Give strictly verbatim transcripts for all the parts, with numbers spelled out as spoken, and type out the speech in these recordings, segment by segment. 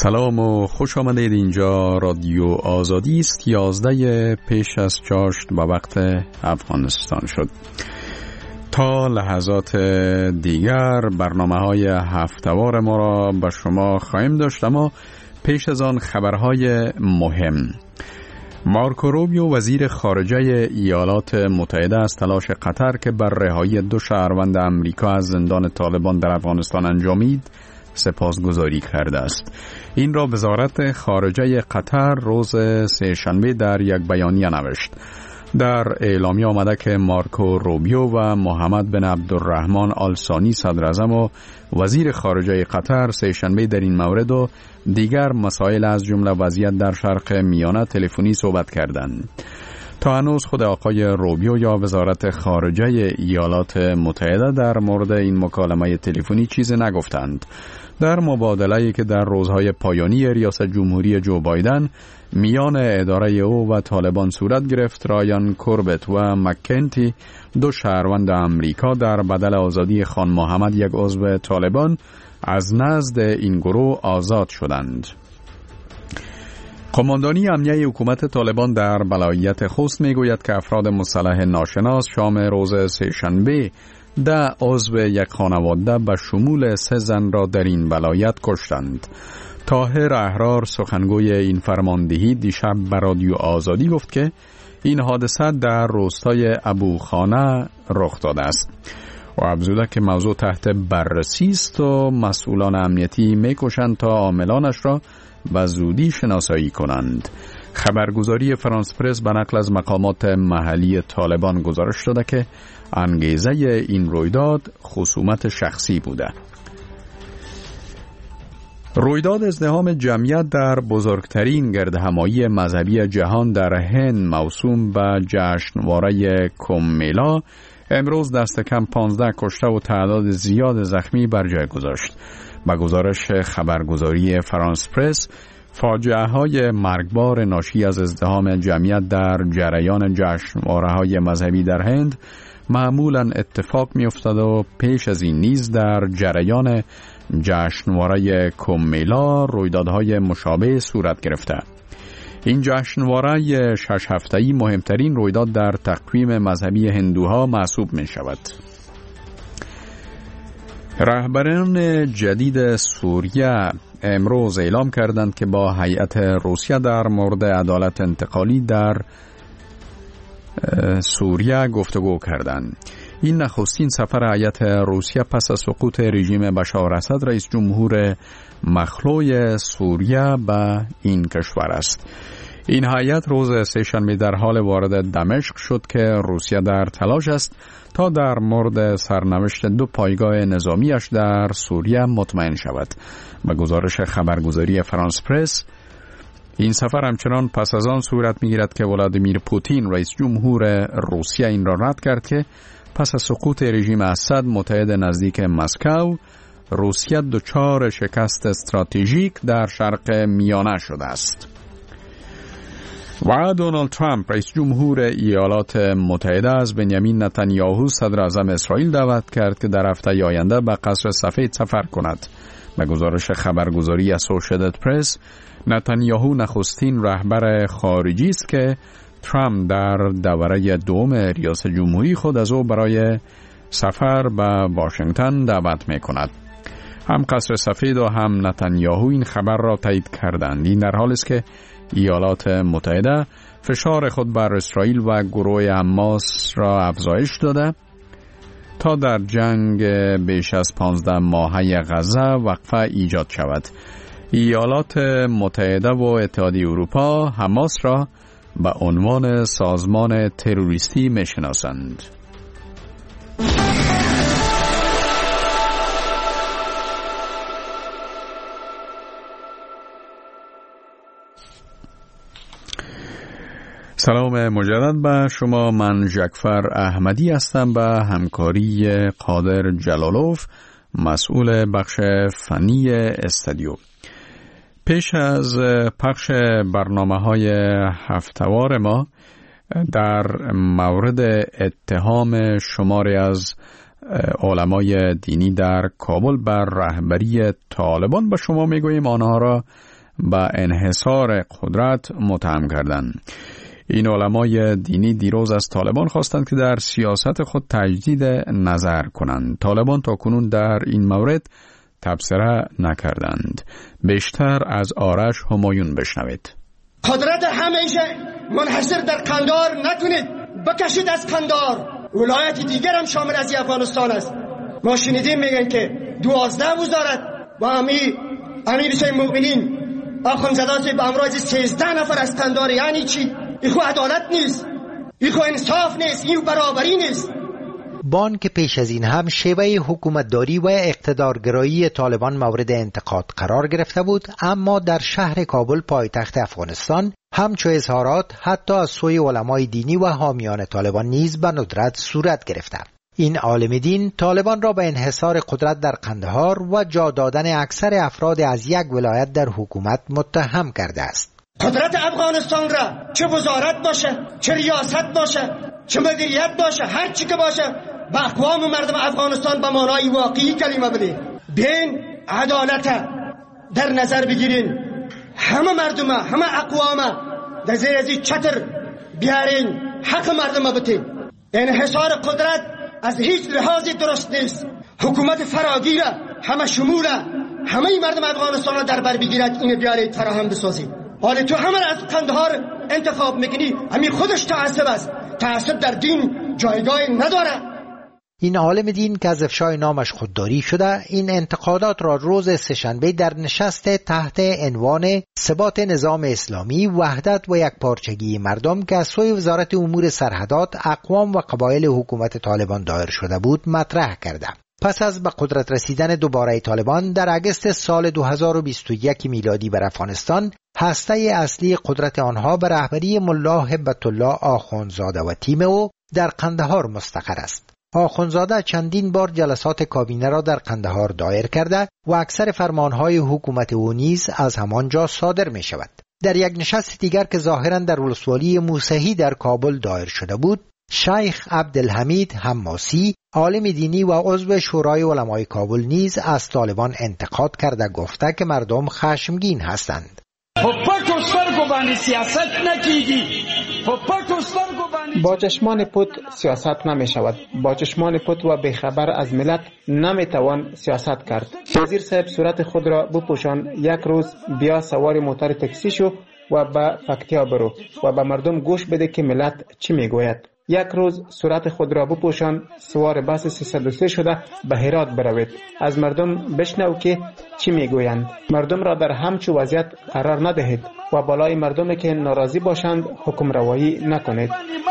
سلام و خوش آمدید. اینجا رادیو آزادی است. یازده پیش از چاشت با وقت افغانستان شد. تا لحظات دیگر برنامه های هفته‌وار ما را به شما خواهیم داشت، اما پیش از آن خبرهای مهم. مارکو روبیو وزیر خارجه ایالات متحده از تلاش قطر که بر رهایی دو شهروند امریکا از زندان طالبان در افغانستان انجامید سپاسگزاری کرده است. این را وزارت خارجه قطر روز سه‌شنبه در یک بیانیه نوشت. در اعلامیه آمده که مارکو روبیو و محمد بن عبدالرحمن آل ثانی صدراعظم و وزیر خارجه قطر سه‌شنبه در این مورد و دیگر مسائل از جمله وضعیت در شرق میانه تلفنی صحبت کردند. تا هنوز خود آقای روبیو یا وزارت خارجه ایالات متحده در مورد این مکالمه تلفنی چیزی نگفتند. در مبادله‌ای که در روزهای پایانی ریاست جمهوری جو بایدن میان اداره او و طالبان صورت گرفت، رایان کوربت و مکنتی دو شهروند امریکا در بدل آزادی خان محمد یک عضو طالبان از نزد این گروه آزاد شدند. قماندانی امنیه حکومت طالبان در ولایت خوست میگوید که افراد مسلح ناشناس شام روز سه‌شنبه ده عضو یک خانواده به شمول سه زن را در این ولایت کشتند. طاهر احرار سخنگوی این فرماندهی دیشب به رادیو آزادی گفت که این حادثه در روستای ابوخانه رخ داده است و افزوده که موضوع تحت بررسی است و مسئولان امنیتی میکوشند تا عاملانش را به زودی شناسایی کنند. خبرگزاری فرانس پرس به نقل از مقامات محلی طالبان گزارش داده که انگیزه این رویداد خصومت شخصی بوده. رویداد ازدحام جمعیت در بزرگترین گردهمایی مذهبی جهان در هند موسوم به جشنواره کمبھ امروز دست کم پانزده کشته و تعداد زیاد زخمی بر جای گذاشت. با گزارش خبرگزاری فرانس پرس، فاجعه های مرگبار ناشی از ازدحام جمعیت در جریان جشنواره های مذهبی در هند معمولاً اتفاق می افتاد و پیش از این نیز در جریان جشنواره کمبھ رویدادهای مشابه صورت گرفته. این جشنواره شش هفته‌ای مهمترین رویداد در تقویم مذهبی هندوها محسوب می شود. رهبران جدید سوریه امروز اعلام کردند که با هیئت روسیه در مورد عدالت انتقالی در سوریه گفتگو کردند. این نخستین سفر هیئت روسیه پس از سقوط رژیم بشار اسد رئیس جمهور مخلوع سوریه به این کشور است. این هیئت روز سه‌شنبه در حال وارد دمشق شد که روسیه در تلاش است تا در مورد سرنوشت دو پایگاه نظامیش در سوریه مطمئن شود. به گزارش خبرگزاری فرانس پرس، این سفر همچنان پس از آن صورت می‌گیرد که ولادیمیر پوتین رئیس جمهور روسیه این را رد کرد که پس از سقوط رژیم اسد متحد نزدیک مسکو، روسیه دچار شکست استراتژیک در شرق میانه شده است. و دونالد ترامپ رئیس جمهور ایالات متحده از بنیامین نتانیاهو صدراعظم اسرائیل دعوت کرد که در هفته آینده به قصر سفید سفر کند. به گزارش خبرگزاری اسوشییتد پرس، نتانیاهو نخستین رهبر خارجی است که ترامپ در دوره دوم ریاست جمهوری خود از او برای سفر به واشنگتن دعوت می کند. هم قصر سفید و هم نتانیاهو این خبر را تایید کردند. این در حالی است که ایالات متحده فشار خود بر اسرائیل و گروه حماس را افزایش داده تا در جنگ بیش از پانزده ماهه غزه وقفه ایجاد شود. ایالات متحده و اتحادیه اروپا حماس را به عنوان سازمان تروریستی می‌شناسند. سلام مجدد به شما. من جعفر احمدی هستم به همکاری قادر جلالوف، مسئول بخش فنی استودیو. پیش از پخش برنامه‌های هفته‌وار ما در مورد اتهام شماری از علمای دینی در کابل بر رهبری طالبان به شما میگوییم آنها را به انحصار قدرت متهم کردند. این علمای دینی دیروز از طالبان خواستند که در سیاست خود تجدید نظر کنند. طالبان تا کنون در این مورد تبصره نکردند. بیشتر از آرش همایون بشنوید. قدرت همیشه منحصر در قندار نکنید، بکشید از قندار. ولایت دیگر هم شامل از افغانستان است. ما شنیدیم میگن که دوازده وزارت و امی امیر حسین مومنین آخوندزاده به امراض سیزده نفر از قندار. یعنی چی؟ ایخو عدالت نیست، ایخو انصاف نیست، ایخو برابری نیست. بان که پیش از این هم شیوه حکومتداری و اقتدارگرایی طالبان مورد انتقاد قرار گرفته بود، اما در شهر کابل پایتخت افغانستان همچو اظهارات حتی از سوی علمای دینی و حامیان طالبان نیز به ندرت صورت گرفته. این عالم دین طالبان را به انحصار قدرت در قندهار و جا دادن اکثر افراد از یک ولایت در حکومت متهم کرده است. قدرت افغانستان را چه وزارت باشه، چه ریاست باشه، چه مدیریت باشه، هر چی که باشه به اقوام و مردم افغانستان به معنای واقعی کلمه بده. بین عدالت در نظر بگیرین، همه مردم همه اقوام در زیر از چتر بیارین، حق مردم بتین. انحصار قدرت از هیچ لحاظی درست نیست. حکومت فراگیر همه شمول همه مردم افغانستان را در بر بگیرد، این بیارید فراهم بسازید. حالا تو همه را از قندهار انتخاب میکنی، همین خودش تعصب است. تعصب در دین جایگاهی نداره. این عالم دین که از افشای نامش خودداری شده، این انتقادات را روز سه‌شنبه در نشست تحت عنوان ثبات نظام اسلامی، وحدت و یکپارچگی مردم که از سوی وزارت امور سرحدات، اقوام و قبایل حکومت طالبان دایر شده بود مطرح کرده. پس از به قدرت رسیدن دوباره طالبان در اگست سال دو هزار و بیست و یک میلادی بر افغانستان، هسته اصلی قدرت آنها به رهبری ملا هبت الله آخوندزاده و تیم او در قندهار مستقر است. آخوندزاده چندین بار جلسات کابینه را در قندهار دایر کرده و اکثر فرمانهای حکومت او نیز از همانجا صادر می شود. در یک نشست دیگر که ظاهراً در ولسوالی موسهی در کابل دایر شده بود، شیخ عبدالحمید حماسی، عالم دینی و عضو شورای علمای کابل نیز از طالبان انتقاد کرده گفته که مردم خشمگین هستند. با چشمان پت سیاست نمی شود. با چشمان پت و بخبر از ملت نمی توان سیاست کرد. وزیر صاحب صورت خود را بپوشان، یک روز بیا سوار موتر تاکسی شو و به فکتیا برو و به مردم گوش بده که ملت چی می گوید. یک روز صورت خود را بپوشان، سوار بس سیصد و سه شده به هرات بروید. از مردم بشنو که چی میگویند. مردم را در همچو وضعیت قرار ندهید و بالای مردم که ناراضی باشند حکم روایی نکنید.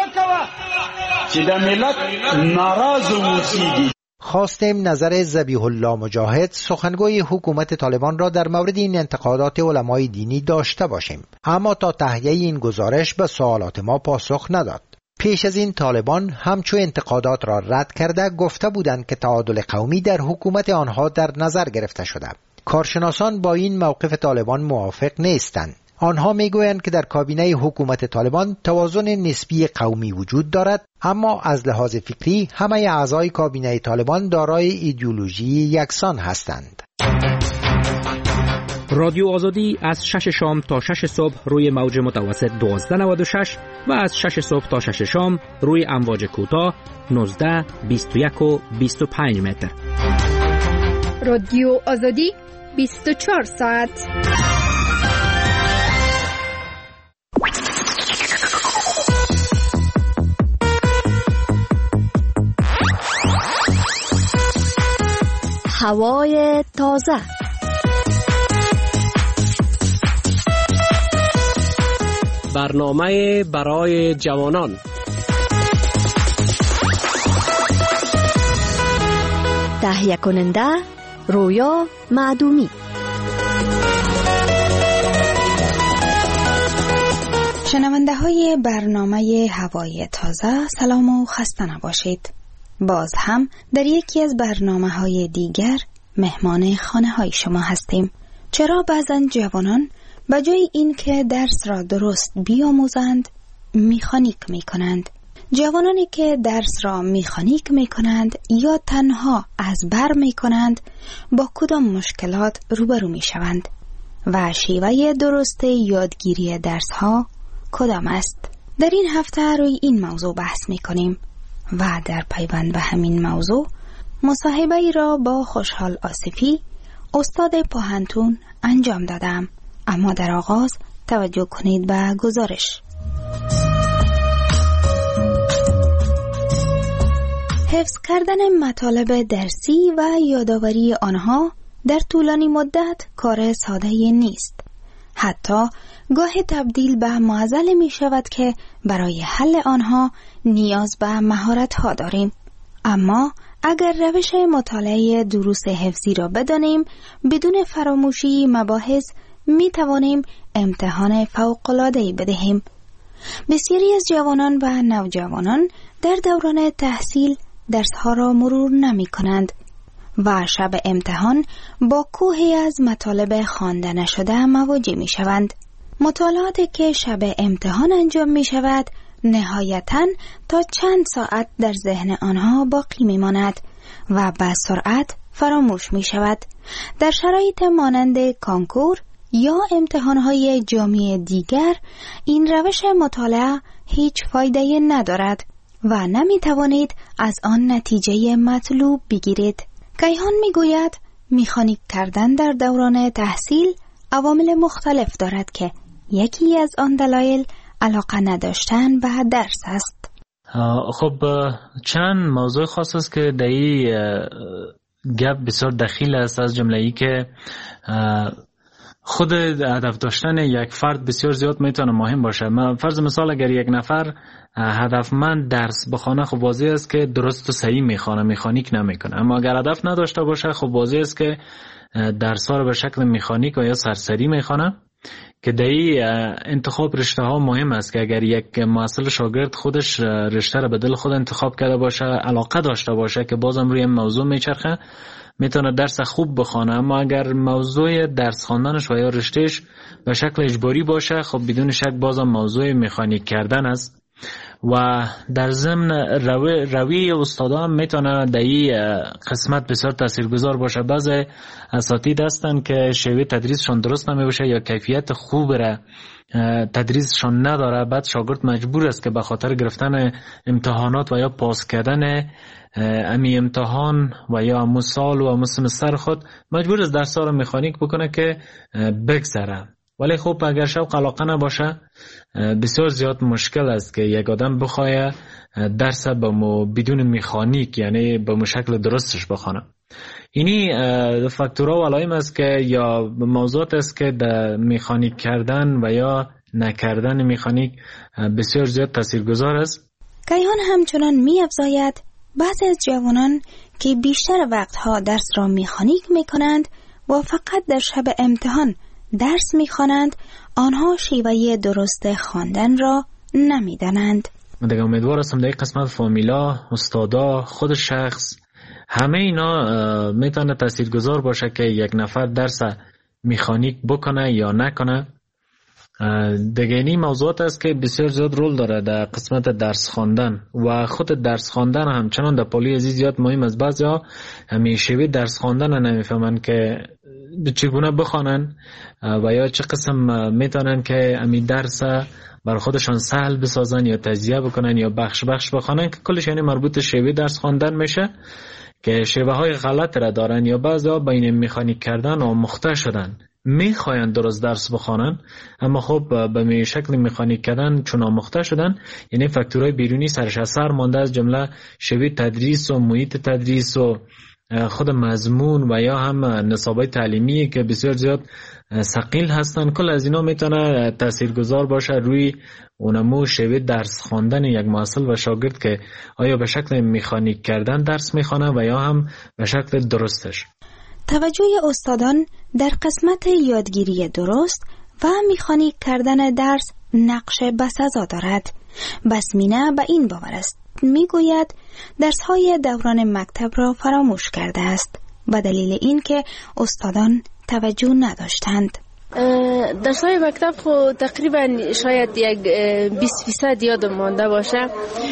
خواستیم نظر ذبیح الله مجاهد، سخنگوی حکومت طالبان را در مورد این انتقادات علمای دینی داشته باشیم، اما تا تهیه این گزارش به سوالات ما پاسخ نداد. پیش از این طالبان همچو انتقادات را رد کرده گفته بودند که تعادل قومی در حکومت آنها در نظر گرفته شده. کارشناسان با این موقف طالبان موافق نیستند. آنها میگویند که در کابینه حکومت طالبان توازن نسبی قومی وجود دارد، اما از لحاظ فکری همه اعضای کابینه طالبان دارای ایدئولوژی یکسان هستند. رادیو آزادی از شش شام تا شش صبح روی موج متوسط دوازده نود و شش و از شش صبح تا شش شام روی امواج کوتاه نوزده، بیست و یک و بیست و پنج متر. رادیو آزادی بیست و چهار ساعت. هوای تازه. برنامه برای جوانان. تهیه کننده رویا معدومی. شنونده های برنامه هوای تازه، سلام و خسته نباشید. باز هم در یکی از برنامه های دیگر مهمان خانه های شما هستیم. چرا بعضن جوانان به جای این که درس را درست بیاموزند میخانیک میکنند؟ جوانانی که درس را میخانیک میکنند یا تنها از بر میکنند با کدام مشکلات روبرو میشوند؟ و شیوه درست یادگیری درس ها کدام است؟ در این هفته روی این موضوع بحث می کنیم و در پیوند به همین موضوع مصاحبه ای را با خوشحال آصفی استاد پوهنتون انجام دادم. اما در آغاز توجه کنید به گزارش. حفظ کردن مطالب درسی و یادآوری آنها در طولانی مدت کار ساده نیست. حتی گاه تبدیل به معضل می شود که برای حل آنها نیاز به مهارت ها داریم. اما اگر روش مطالعه دروس حفظی را بدانیم، بدون فراموشی مباحث می توانیم امتحان فوق‌العاده‌ای بدهیم. بسیاری از جوانان و نوجوانان در دوران تحصیل درس‌ها را مرور نمی کنند و شب امتحان با کوهی از مطالب خوانده نشده مواجه می شوند. مطالعاتی که شب امتحان انجام می شود نهایتاً تا چند ساعت در ذهن آنها باقی می ماند و به سرعت فراموش می شود. در شرایط مانند کانکور یا امتحانهای جامعه دیگر این روش مطالعه هیچ فایده ندارد و نمی توانید از آن نتیجه مطلوب بگیرید. کیهان می گوید مکانیک کردن در دوران تحصیل عوامل مختلف دارد که یکی از آن دلایل علاقه نداشتن به درس است. خب چند موضوع خاص است که در این گپ بسیار دخیل است، از جمله ای که خود هدف داشتن یک فرد بسیار زیاد میتونه مهم باشه. فرض مثال اگر یک نفر هدفمند درس بخونه، خب واضح است که درست و صحیح میخونه، مکانیک نمیکنه. اما اگر هدف نداشته باشه، خب واضح است که درس ها رو به شکل مکانیک و یا سرسری میخونه، که در این انتخاب رشته ها مهم است که اگر یک محصل شاگرد خودش رشته رو به دل خود انتخاب کرده باشه، علاقه داشته باشه که بازم روی موضوع میچرخه، میتونه درس خوب بخونه. اما اگر موضوع درس خواندنش و یا رشتهش به شکل اجباری باشه، خب بدون شک بازم موضوع مکانیک کردن است. و در ضمن روی, روی استادا هم میتونه در این قسمت بسیار تاثیرگذار باشه. بعضی اساتید هستن که شیوه تدریسشون درست نمیشه یا کیفیت خوب را تدریسشون نداره، بعد شاگرد مجبور است که به خاطر گرفتن امتحانات و یا پاس کردن امی امتحان و یا امو سال و امو سمستر خود مجبور است درس ها رو مکانیک بکنه که بگذره. ولی خب اگر شوق علاقه نباشه، بسیار زیاد مشکل است که یک آدم بخواه درس بدون مکانیک، یعنی به شکل درستش بخونه. اینی فاکتورها و علائم است که یا موضوعات است که در مکانیک کردن و یا نکردن مکانیک بسیار زیاد تاثیرگذار است. کیهان همچنان می افزاید بعضی از جوانان که بیشتر وقتها درس را مکانیک می کنند و فقط در شب امتحان درس می خوانند، آنها شیوه درست خواندن را نمی دانند. من دیگه امیدوار هستم در این قسمت فامیلا، استادا، خود شخص، همه اینا میتونه تاثیرگذار باشه که یک نفر درس مکانیک بکنه یا نکنه. دیگه این موضوعات است که بسیار زیاد رول داره در قسمت درس خواندن و خود درس خواندن همچنان در پالی ازی زیاد مهم است. بعضیا همیشه درس خواندن نمیفهمن که چگونه بخوانن و یا چه قسم میتونن که امی درس بر خودشان سهل بسازن یا تجزیه بکنن یا بخش بخش بخوانن، که کلش یعنی مربوط شیوه درس خواندن میشه که شیوه های غلط را دارن یا بعضیا بین مکانیک کردن و مخته شدن میخواین درست درس بخوانن، اما خب به می شکل مکانیک کردن چون آموخته شدن، یعنی فاکتورهای بیرونی سرش اثر مانده، از جمله شیوه تدریس و محیط تدریس و خود مضمون و یا هم نصابای تعلیمی که بسیار زیاد ثقیل هستن. کل از اینا میتونه تاثیرگذار باشه روی اونمو شیوه درس خواندن یک محصل و شاگرد که آیا به شکل مکانیک کردن درس میخوانه و یا هم به شکل درستش. توجه استادان در قسمت یادگیری درست و مکانیک کردن درس نقش بسزا دارد. بسمینه به این باور است، میگوید درس‌های دوران مکتب را فراموش کرده است به دلیل اینکه استادان توجه نداشتند. درس‌های مکتب خو تقریبا شاید یک بیست فیصد یادم مانده باشه،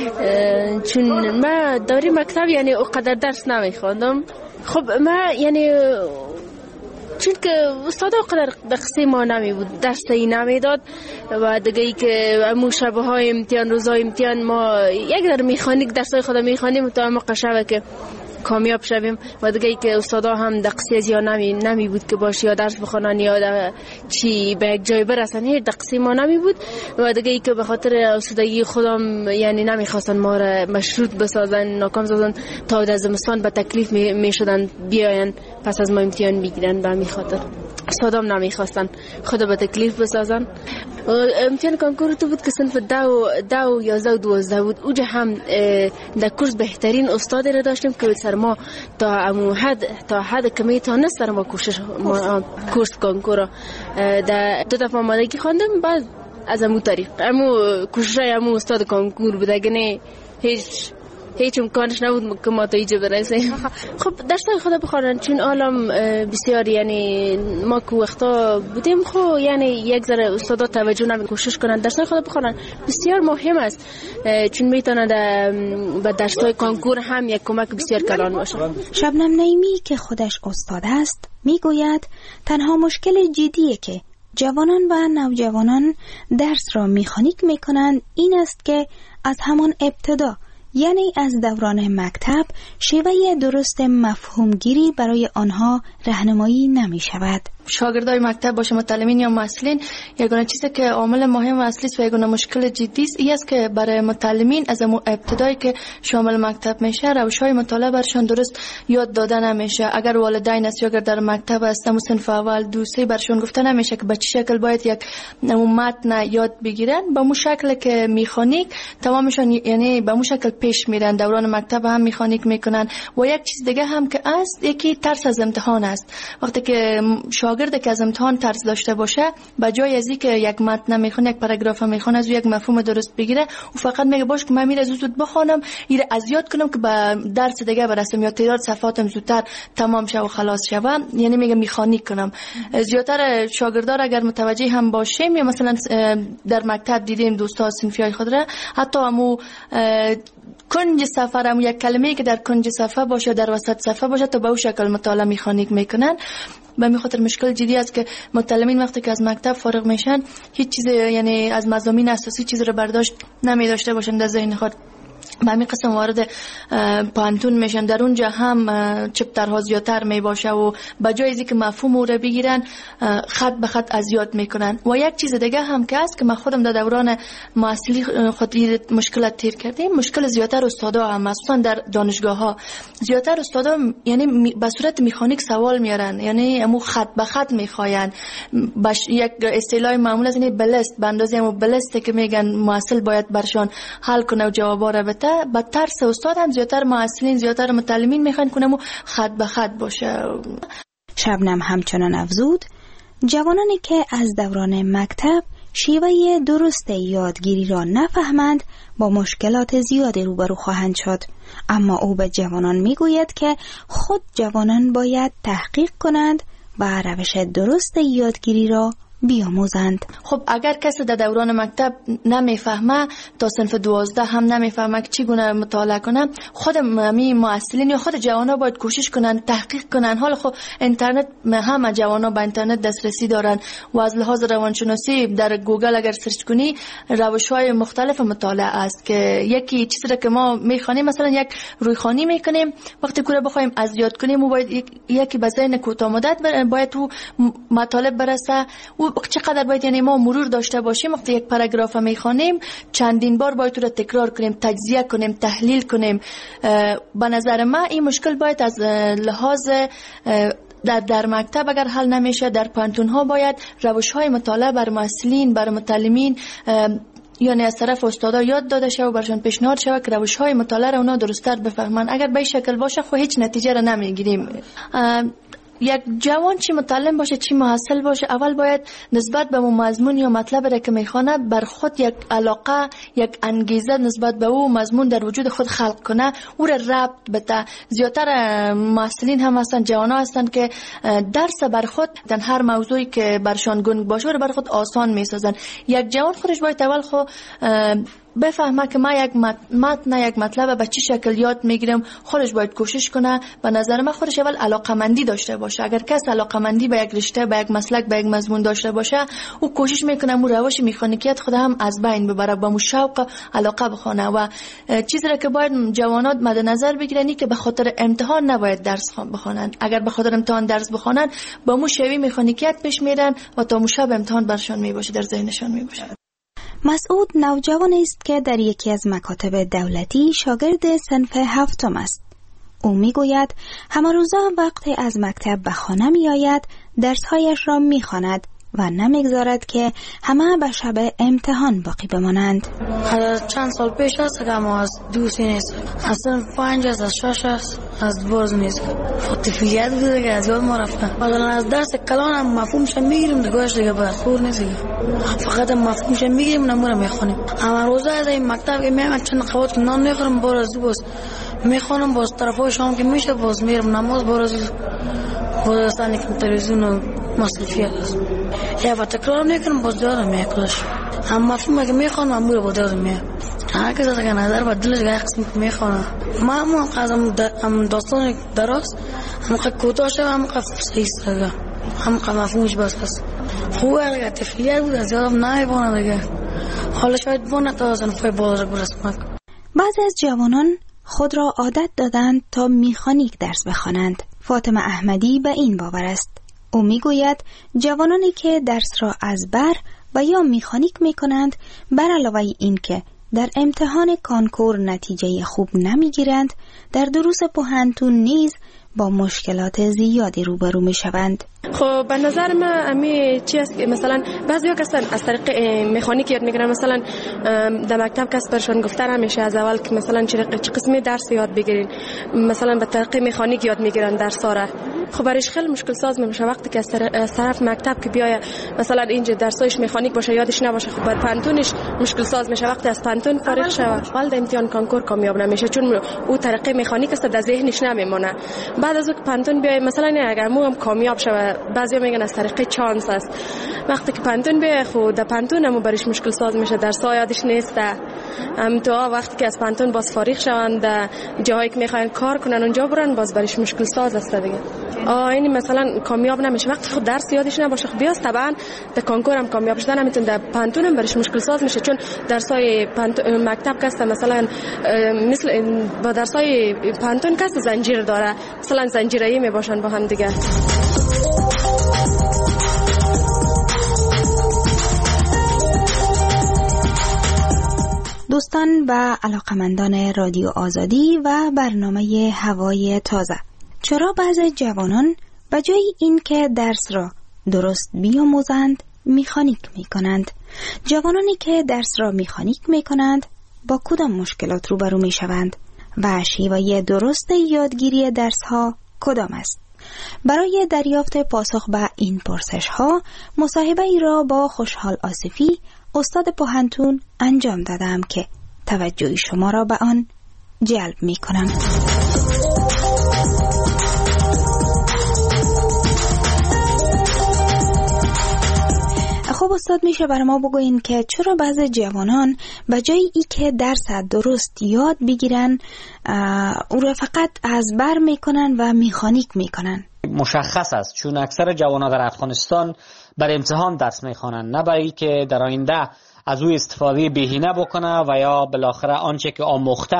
چون من دوره مکتب یعنی اونقدر درس نمیخواندم. خب من یعنی چون که استاد قدر دقیقی ما نمی بود، درسی نمی داد و دیگه که امو شبه های امتحان روزای امتحان ما یک در میخانیک درسای خود میخوانیم تا ما قشبه که کامیاب شویم و دیگه که استادا هم دقیقی از یا نمی نمی بود که باشه یا درس بخونن یا چی به یک جای برسن، هیچ دقیقی ما نمی بود و دیگه که به خاطر استادگی خودم یعنی نمیخواستن ما را مشروط بسازن، ناکام سازن تا از زمستان به تکلیف می شدن بیاین پس از ما امتحان بگیرن. به همین خاطر استادام نمیخواستن خود به تکلیف بسازن. امتحان کنکور تو بود که صنف دو دو یازده و دوازده بود. اوجا هم در کورس بهترین استاد را داشتیم که سر ما تا امو حد تا حد کمی تا نه سر ما کوشش کورس کنکور در دو دفعه آمادگی خواندم. بعد از امو طریق امو کوشش امو استاد کنکور بود، اگه نه هیچ هیچ امکانش نبود که ما تا اینجا برسیم. خب درسای خدا بخونن چون عالم بسیار یعنی ما که وقتا بودیم خب یعنی یک ذره استادا توجه نمی کوشش کنن درسای خدا بخونن بسیار مهم است، چون میتونه به درسای کنکور هم یک کمک بسیار کلان باشه. شبنم نعیمی که خودش استاد است میگوید تنها مشکل جدیه که جوانان و نوجوانان درس را میخانیک میکنند این است که از همان ابتدا یعنی از دوران مکتب شیوه درست مفهومگیری برای آنها راهنمایی نمی شود. شاگردای مکتب باشه متعلمین یا معلمین یگانه چیزی که عامل مهم و اصلی است و یگانه مشکل جدی است این است که برای متعلمین از ابتدایی که شامل مکتب میشه روش‌های مطالعه برشان درست یاد داده نمیشه. اگر والدین است یا اگر در مکتب هستن صنف اول دو سه برشان گفته نمیشه که به چه شکل باید یک متن یاد بگیرن، به مو شکل که میخانیک تمامشان یعنی به مو شکل پیش میرن. دوران مکتب هم میخانیک میکنن. و یک چیز دیگه هم که است یکی ترس از امتحان است. وقتی که شاگرد که از امتحان ترس داشته باشه به جای از اینکه یک متن میخونه یک پاراگراف میخونه از یک مفهوم درست بگیره و فقط میگه باش که من میره زود زود بخونم ایره از یاد کنم که به درس دیگه برسم یا تعداد صفحاتم زودتر تمام شه و خلاص شه، یعنی میگه میخانیک کنم. زیاتر شاگردان اگر متوجه هم باشیم یا مثلا در مکتب دیدیم دوستا صنفیای خود را حتی همو کنج صفحه هم یک کلمه‌ای که در کنج صفحه باشه در وسط صفحه باشه تا به اون شکل مطالعه میخانیک میکنن. به می خاطر مشکل جدی است که متعلمین وقتی که از مکتب فارغ میشن هیچ چیز یعنی از مضامین اساسی چیز رو برداشت نمی داشته باشن در ذهن خود. به همین قسم وارد پانتون میشن، در اونجا هم چپترها زیادتر می باشه و به جای اینکه مفهوم رو بگیرن خط به خط از یاد میکنن. و یک چیز دیگه هم که است که من خودم در دوران معاصلی خود مشکلات تیر کردیم، مشکل زیادتر استادا هم مخصوصا در دانشگاه ها زیادتر استادا یعنی به صورت مکانیک سوال میارن، یعنی همو خط به خط میخواین. باش یک اصطلاح معمول از این بلست به اندازه همو بلسته که میگن معاصل باید برشان حل کنه و جوابا رو بده. با ترس استاد هم زیادتر معاصلین زیادتر متعلمین میخوان کنم و خط به خط باشه. شبنم همچنان افزود جوانانی که از دوران مکتب شیوه درست یادگیری را نفهمند با مشکلات زیادی روبرو خواهند شد، اما او به جوانان میگوید که خود جوانان باید تحقیق کنند و روش درست یادگیری را بیاموزند. خب اگر کسی در دوران مکتب نمیفهمه تا صنف دوازده هم نمیفهمه که چگونه مطالعه کنه، خود می معلمین یا خود جوانا باید کوشش کنن تحقیق کنن. حالا خب اینترنت همه جوانا به اینترنت دسترسی دارن و از لحاظ روانشناسی در گوگل اگر سرچ کنی روش‌های مختلف مطالعه است که یکی چیزی که ما میخوانیم مثلا یک رویخوانی میکنیم وقتی که بخوایم از یاد کنیم و باید یکی به ذهن کوتاه مدت باید تو مطالب برسه و چقدر باید یعنی ما مرور داشته باشیم. وقتی یک پاراگراف میخوانیم چندین بار باید رو تکرار کنیم، تجزیه کنیم، تحلیل کنیم. به نظر من این مشکل باید از لحاظ در در مکتب اگر حل نمیشه در پانتون ها باید روش های مطالعه بر معلمین بر متعلمین یعنی از طرف استادا یاد داده شود و برشان پیشنهاد شود که روش های مطالعه را اونا درست‌تر بفهمن. اگر به این شکل باشه خب هیچ نتیجه را نمیگیریم. یک جوان چی متعلم باشه چی محصل باشه اول باید نسبت به مضمون یا مطلب را که میخوانه بر خود یک علاقه یک انگیزه نسبت به او مضمون در وجود خود خلق کنه، او را ربط بده. زیادتر محصلین هم هستن جوانا هستن که درس بر خود در هر موضوعی که برشان گنگ باشه رو بر خود آسان میسازن. یک جوان خودش باید اول خود بفهمه که ما یک متن یک مطلب به چه شکل یاد میگیرم، خودش باید کوشش کنه. به نظر من خودش اول علاقمندی داشته باشه. اگر کس علاقمندی به یک رشته، به یک مسلک، به یک مضمون داشته باشه، او کوشش میکنه مو روش میخانیکیت خود هم از بین ببره، با مو شوق علاقه بخونه. و چیزی را که باید جوانات مد نظر بگیرن که به خاطر امتحان نباید درس بخونن. اگر به خاطر امتحان درس بخونن با مو شوی میخانیکیت پیش میرن و تا مو شب امتحان برشان میباشه، در ذهنشان میباشه. مسعود نوجوان است که در یکی از مکاتب دولتی شاگرد صنف هفتم است. او میگوید همه روزا وقتی از مکتب به خانه می آید درسهایش را می خواند و نمیگذارد که همه به شب امتحان باقی بمانند. از چند سال پیش است که ما از دوستی نیست، از صنف پنج است، از شش است، از باز نیست. طفلیت بوده که از یاد ما رفته. مثلا از درس کلان هم مفهومش میگیریم، دیگهش دیگه به خور نیست، فقط مفهومش میگیریم نموره میخونیم. اما روزا از این مکتب که میام چند قوت نان میخورم، باز باز میخونم، باز طرفای شام که میشه باز میرم نماز، باز باز استانی که تلویزیون و مصرفیت است. یا و تکرار میکنم باز یادم میکنش. اما مفهوم که میخونم امور باز یادم میاد. هر کس که نظر با دلش گاه قسم که میخونه. ما هم قسم داستان درست هم که کوتاه شد هم که صحیح سرگه هم که مفهومش بس بس خوبه اگه تفلیت بود از یادم نمیبانه دیگه. حالا شاید بانه تا صنفای بازرگ برسمک. بعضی از جوانان خود را عادت دادند تا میخانیک درس بخوانند. فاطمه احمدی به این باور است. او میگوید جوانانی که درس را از بر و یا میخانیک میکنند، بر علاوه این که در امتحان کانکور نتیجه خوب نمیگیرند، در دروس پوهنتون نیز با مشکلات زیادی روبرو میشوند. خب به نظر من امی چی است که مثلا بعضیا کسان از طریق مکانیک یاد میگیرن، مثلا در مکتب کس برشون گفته نمیشه از اول که مثلا چه قسمی درس یاد بگیرین، مثلا به طریق مکانیک یاد میگیرن درس ها را. خب برایش خیلی مشکل ساز میشه وقتی که از طرف مکتب که بیای مثلا اینجا درسایش مکانیک باشه یادش نباشه، خب بعد پانتونش مشکل ساز میشه. وقتی از پانتون فارغ شه اول امتحان کانکور کامیاب نمیشه، چون او طریق مکانیک است در ذهنش نمیمونه. بعد از اون پانتون بیای مثلا اگر مو هم کامیاب شه، بعضیا میگن از طریق چانس است. وقتی که پانتون بیای خود در پانتون هم برایش مشکل ساز میشه، درس‌ها یادش نیست. ام تو وقتی که از پانتون باز فارغ شوند در جایی که میخواین کار کنن اونجا برن، باز برایش مشکل ساز است دیگه. آ یعنی مثلا کامیاب نمیشه وقتی خود درس یادش نباشه. خب بیاست طبعا در کانکور هم کامیاب شدن نمیتونه، در پانتون هم برایش مشکل ساز میشه، چون درسای مکتب کسته مثلا مثل با درسای پانتون کسته زنجیر داره، مثلا زنجیره‌ای میباشن با هم دیگه. دوستان و علاقمندان رادیو آزادی و برنامه هوای تازه، چرا بعضی جوانان به جای این که درس را درست بیاموزند میخانیک میکنند؟ جوانانی که درس را میخانیک میکنند با کدام مشکلات روبرو میشوند و شیوه درست یادگیری درس ها کدام است؟ برای دریافت پاسخ به این پرسش ها مصاحبه ای را با خوشحال آصفی استاد پوهنتون انجام دادم که توجه شما را به آن جلب می کنم. خب استاد، میشه برای ما بگوین که چرا بعضی جوانان به جای ای که درس درست یاد بگیرن او را فقط از بر میکنن و میخانیک میکنن؟ مشخص است، چون اکثر جوانان در افغانستان بر امتحان درس میخوانند، نه برای که در آینده از او استفاده بهینه بکنه و یا بالاخره آنچه که آموخته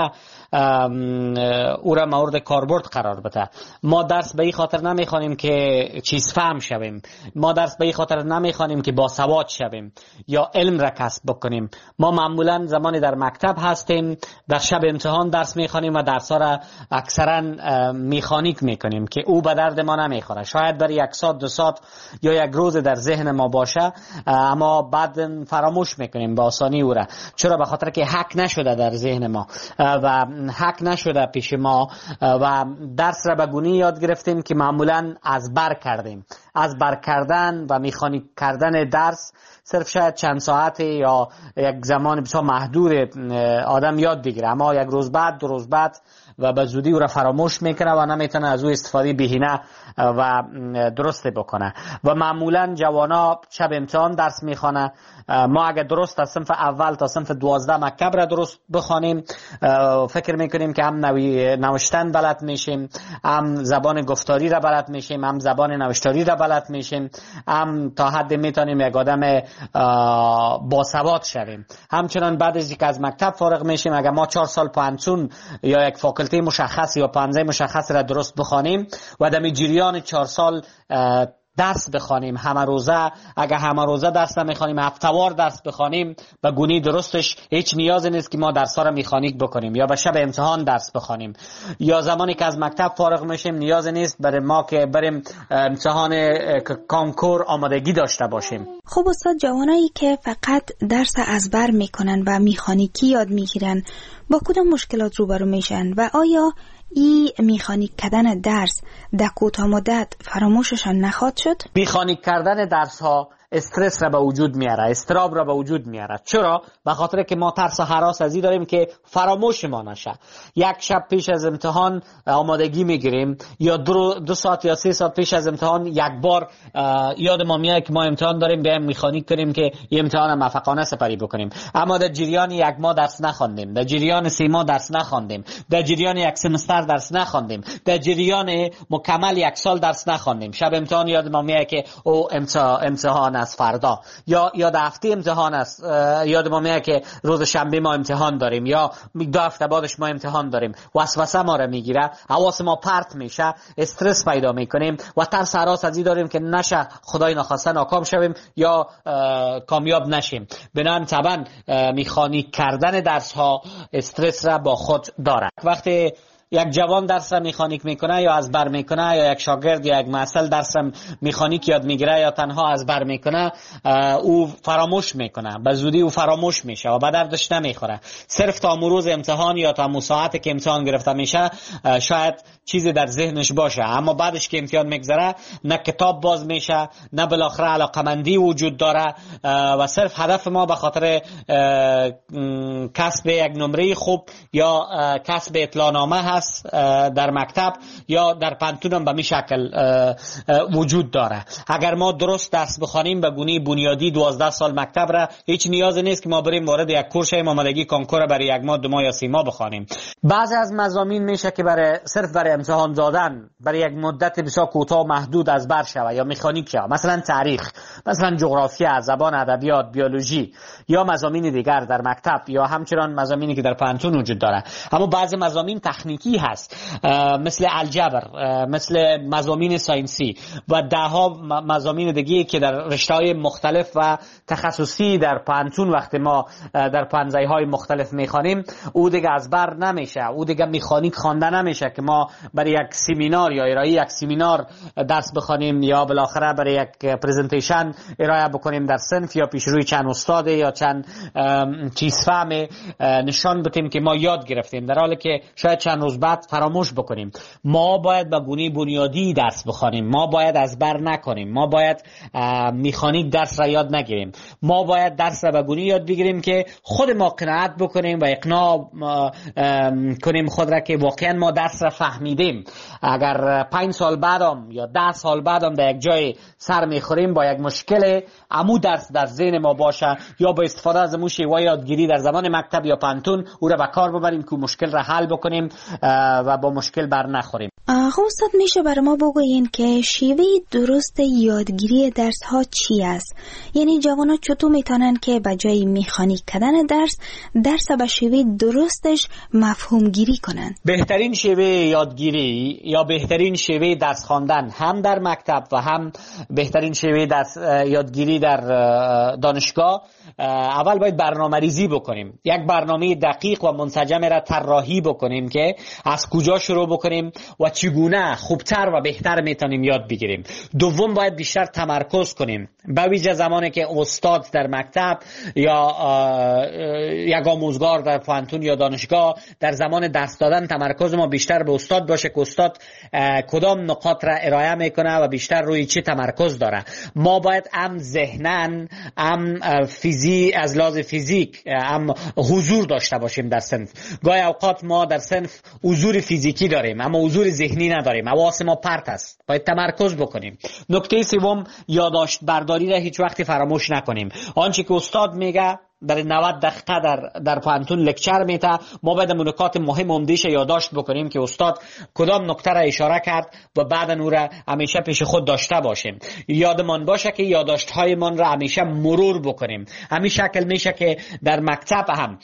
او را مورد کاربرد قرار بده. ما درس به این خاطر نمیخوانیم که چیز فهم شویم، ما درس به این خاطر نمیخوانیم که باسواد شویم یا علم را کسب بکنیم. ما معمولا زمانی در مکتب هستیم در شب امتحان درس میخوانیم و درس ها را اکثرا میخانیک میکنیم که او به درد ما نمیخوره. شاید برای یک ساعت دو ساعت یا یک روز در ذهن ما باشه، اما بعد فراموش میکنیم به آسانی او را. چرا؟ به خاطر که حک نشده در ذهن ما و حک نشده پیش ما و درس را به گونه‌ای یاد گرفتیم که معمولا از بر کردیم. از بر کردن و میخانیک کردن درس صرف شاید چند ساعت یا یک زمان بسیار محدود آدم یاد بگیره، اما یک روز بعد دو روز بعد و به زودی او را فراموش میکنه و نمیتونه از او استفاده بهینه و درست بکنه. و معمولا جوانا شب امتحان درس میخوانه. ما اگر درست از صنف اول تا صنف دوازده مکتب را درست بخوانیم، فکر میکنیم که هم نوی نوشتن بلد میشیم، هم زبان گفتاری را بلد میشیم، هم زبان نوشتاری را بلد میشیم، هم تا حد میتونیم یک آدم باسواد شویم. همچنان بعد از اینکه از مکتب فارغ میشیم، اگر ما چهار سال پانسون یا یک فاکولته مشخص یا پانزه مشخص را درست بخوانیم و در جریان چهار سال درس بخوانیم، همه روزه، اگر همه روزه درس نمیخوانیم، هفته‌وار درس بخوانیم، به گونی درستش هیچ نیازی نیست که ما درس‌ها را مکانیک بکنیم یا به شب امتحان درس بخوانیم. یا زمانی که از مکتب فارغ میشیم نیازی نیست برای ما که بریم امتحان کانکور آمادگی داشته باشیم. خب استاد، جوانایی که فقط درس ازبر میکنن و مکانیکی یاد میگیرن با کدام مشکلات روبرو میشن و آیا ای مکانیک کردن درس در کوتاه مدت فراموششان نخواهد شد؟ مکانیک کردن درس ها استرس را به وجود میاره، استراب را به وجود میاره. چرا؟ به خاطر که ما ترس و هراس ازی داریم که فراموش ما نشه. یک شب پیش از امتحان آمادگی میگیریم یا دو, دو ساعت یا سه ساعت پیش از امتحان یک بار یاد ما میاد که ما امتحان داریم، بیایم مکانیک کنیم که این امتحان موفقانه سپری بکنیم. اما در جریان یک ماه درس نخواندیم، در جریان سه ماه درس نخواندیم، در جریان یک سمستر درس نخواندیم، در جریان مکمل یک سال درس نخواندیم. شب امتحان یاد ما میاد که او امتحان از فردا یا یا در هفته امتحان است، یاد ما میاد که روز شنبه ما امتحان داریم یا دو هفته بعدش ما امتحان داریم. وسوسه ما را میگیره، حواس ما پرت میشه، استرس پیدا میکنیم و ترس هراس ازی داریم که نشه خدای نخواسته ناکام شویم یا کامیاب نشیم. بنابراین طبعا مکانیک کردن درس ها استرس را با خود داره. وقتی یک جوان درس مکانیک میکنه یا از بر میکنه یا یک شاگرد یا یک محصل درس مکانیک یاد میگیره یا تنها از بر میکنه، او فراموش میکنه، به زودی او فراموش میشه و به دردش نمیخوره. صرف تا روز امتحان یا تا ساعتی که امتحان گرفته میشه شاید چیزی در ذهنش باشه، اما بعدش که امتحان میگذره نه کتاب باز میشه، نه بالاخره علاقمندی وجود داره و صرف هدف ما به خاطر کسب یک نمره خوب یا کسب اطلاعنامه هست در مکتب یا در پانتون هم به می شکل وجود داره. اگر ما درست درس بخوانیم به گونه بنیادی دوازده سال مکتب را، هیچ نیازی نیست که ما بریم وارد یک کورس آمادگی کانکور برای یک ماه، دو ماه یا سه ماه بخوانیم. بعضی از مضامین میشه که برای صرف برای امتحان دادن برای یک مدت بسیار کوتاه محدود از بر شوه یا مکانیک شوه، مثلا تاریخ، مثلا جغرافیا، زبان، ادبیات، بیولوژی یا مضامین دیگر در مکتب یا همچنان مضامینی که در پانتون وجود داره. اما بعضی مضامین تکنیکی هست مثل الجبر، مثل مضامین ساینسی و ده ها مضامین دیگه که در رشته‌های مختلف و تخصصی در پانتون وقتی ما در پانزه‌های مختلف میخوانیم او دیگه از بر نمیشه، او دیگه مکانیک خوانده نمیشه که ما برای یک سمینار یا ارائه یک سمینار درس بخوانیم یا بالاخره برای یک پرزنتیشن ارائه بکنیم در صنف یا پیش روی چند استاد یا چند چیز فهم نشان بدیم که ما یاد گرفتیم، در حالی که شاید چند روز بعد فراموش بکنیم. ما باید به گونه بنیادی درس بخوانیم، ما باید از بر نکنیم، ما باید مکانیک درس را یاد نگیریم، ما باید درس را به گونه یاد بگیریم که خود ما قناعت بکنیم و اقناع کنیم خود را که واقعا ما درس را فهمیدیم. اگر پنج سال بعدم یا ده سال بعدم در یک جای سر میخوریم با یک مشکل، امو درس در ذهن ما باشه یا با استفاده از امو شیوه یادگیری در زمان مکتب یا پانتون او را به کار ببریم که مشکل را حل بکنیم و با مشکل بر نخوریم. خب استاد، میشه برای ما بگوین که شیوه درست یادگیری درس ها چی است؟ یعنی جوانا چطور میتونن که به جای مکانیک کردن درس درس به شیوه درستش مفهوم گیری کنن؟ بهترین شیوه یادگیری یا بهترین شیوه درس خواندن هم در مکتب و هم بهترین شیوه درس یادگیری در دانشگاه، اول باید برنامه ریزی بکنیم، یک برنامه دقیق و منسجم را طراحی بکنیم که از کجا شروع بکنیم و چگونه خوبتر و بهتر میتونیم یاد بگیریم. دوم باید بیشتر تمرکز کنیم، به ویژه زمانی که استاد در مکتب یا یک آموزگار در پانتون یا دانشگاه در زمان درس دادن تمرکز ما بیشتر به استاد باشه که استاد کدام نقاط را ارائه میکنه و بیشتر روی چه تمرکز داره. ما باید هم ذهنن هم فیزی از لحاظ فیزیک هم حضور داشته باشیم در صنف. گاهی اوقات ما در صنف حضور فیزیکی داریم اما حضور ذهنی ذهنی نداریم، حواس ما پرت است، باید تمرکز بکنیم. نکته سوم، یادداشت برداری را هیچ وقتی فراموش نکنیم. آنچه که استاد میگه در نود دقیقه در در پانتون لکچر میته، ما باید نکات مهم عمده‌اش یادداشت بکنیم که استاد کدام نکته را اشاره کرد و بعد اون را همیشه پیش خود داشته باشیم. یادمان باشه که یادداشت هایمان را همیشه مرور بکنیم. همین شکل میشه که در مکتب هم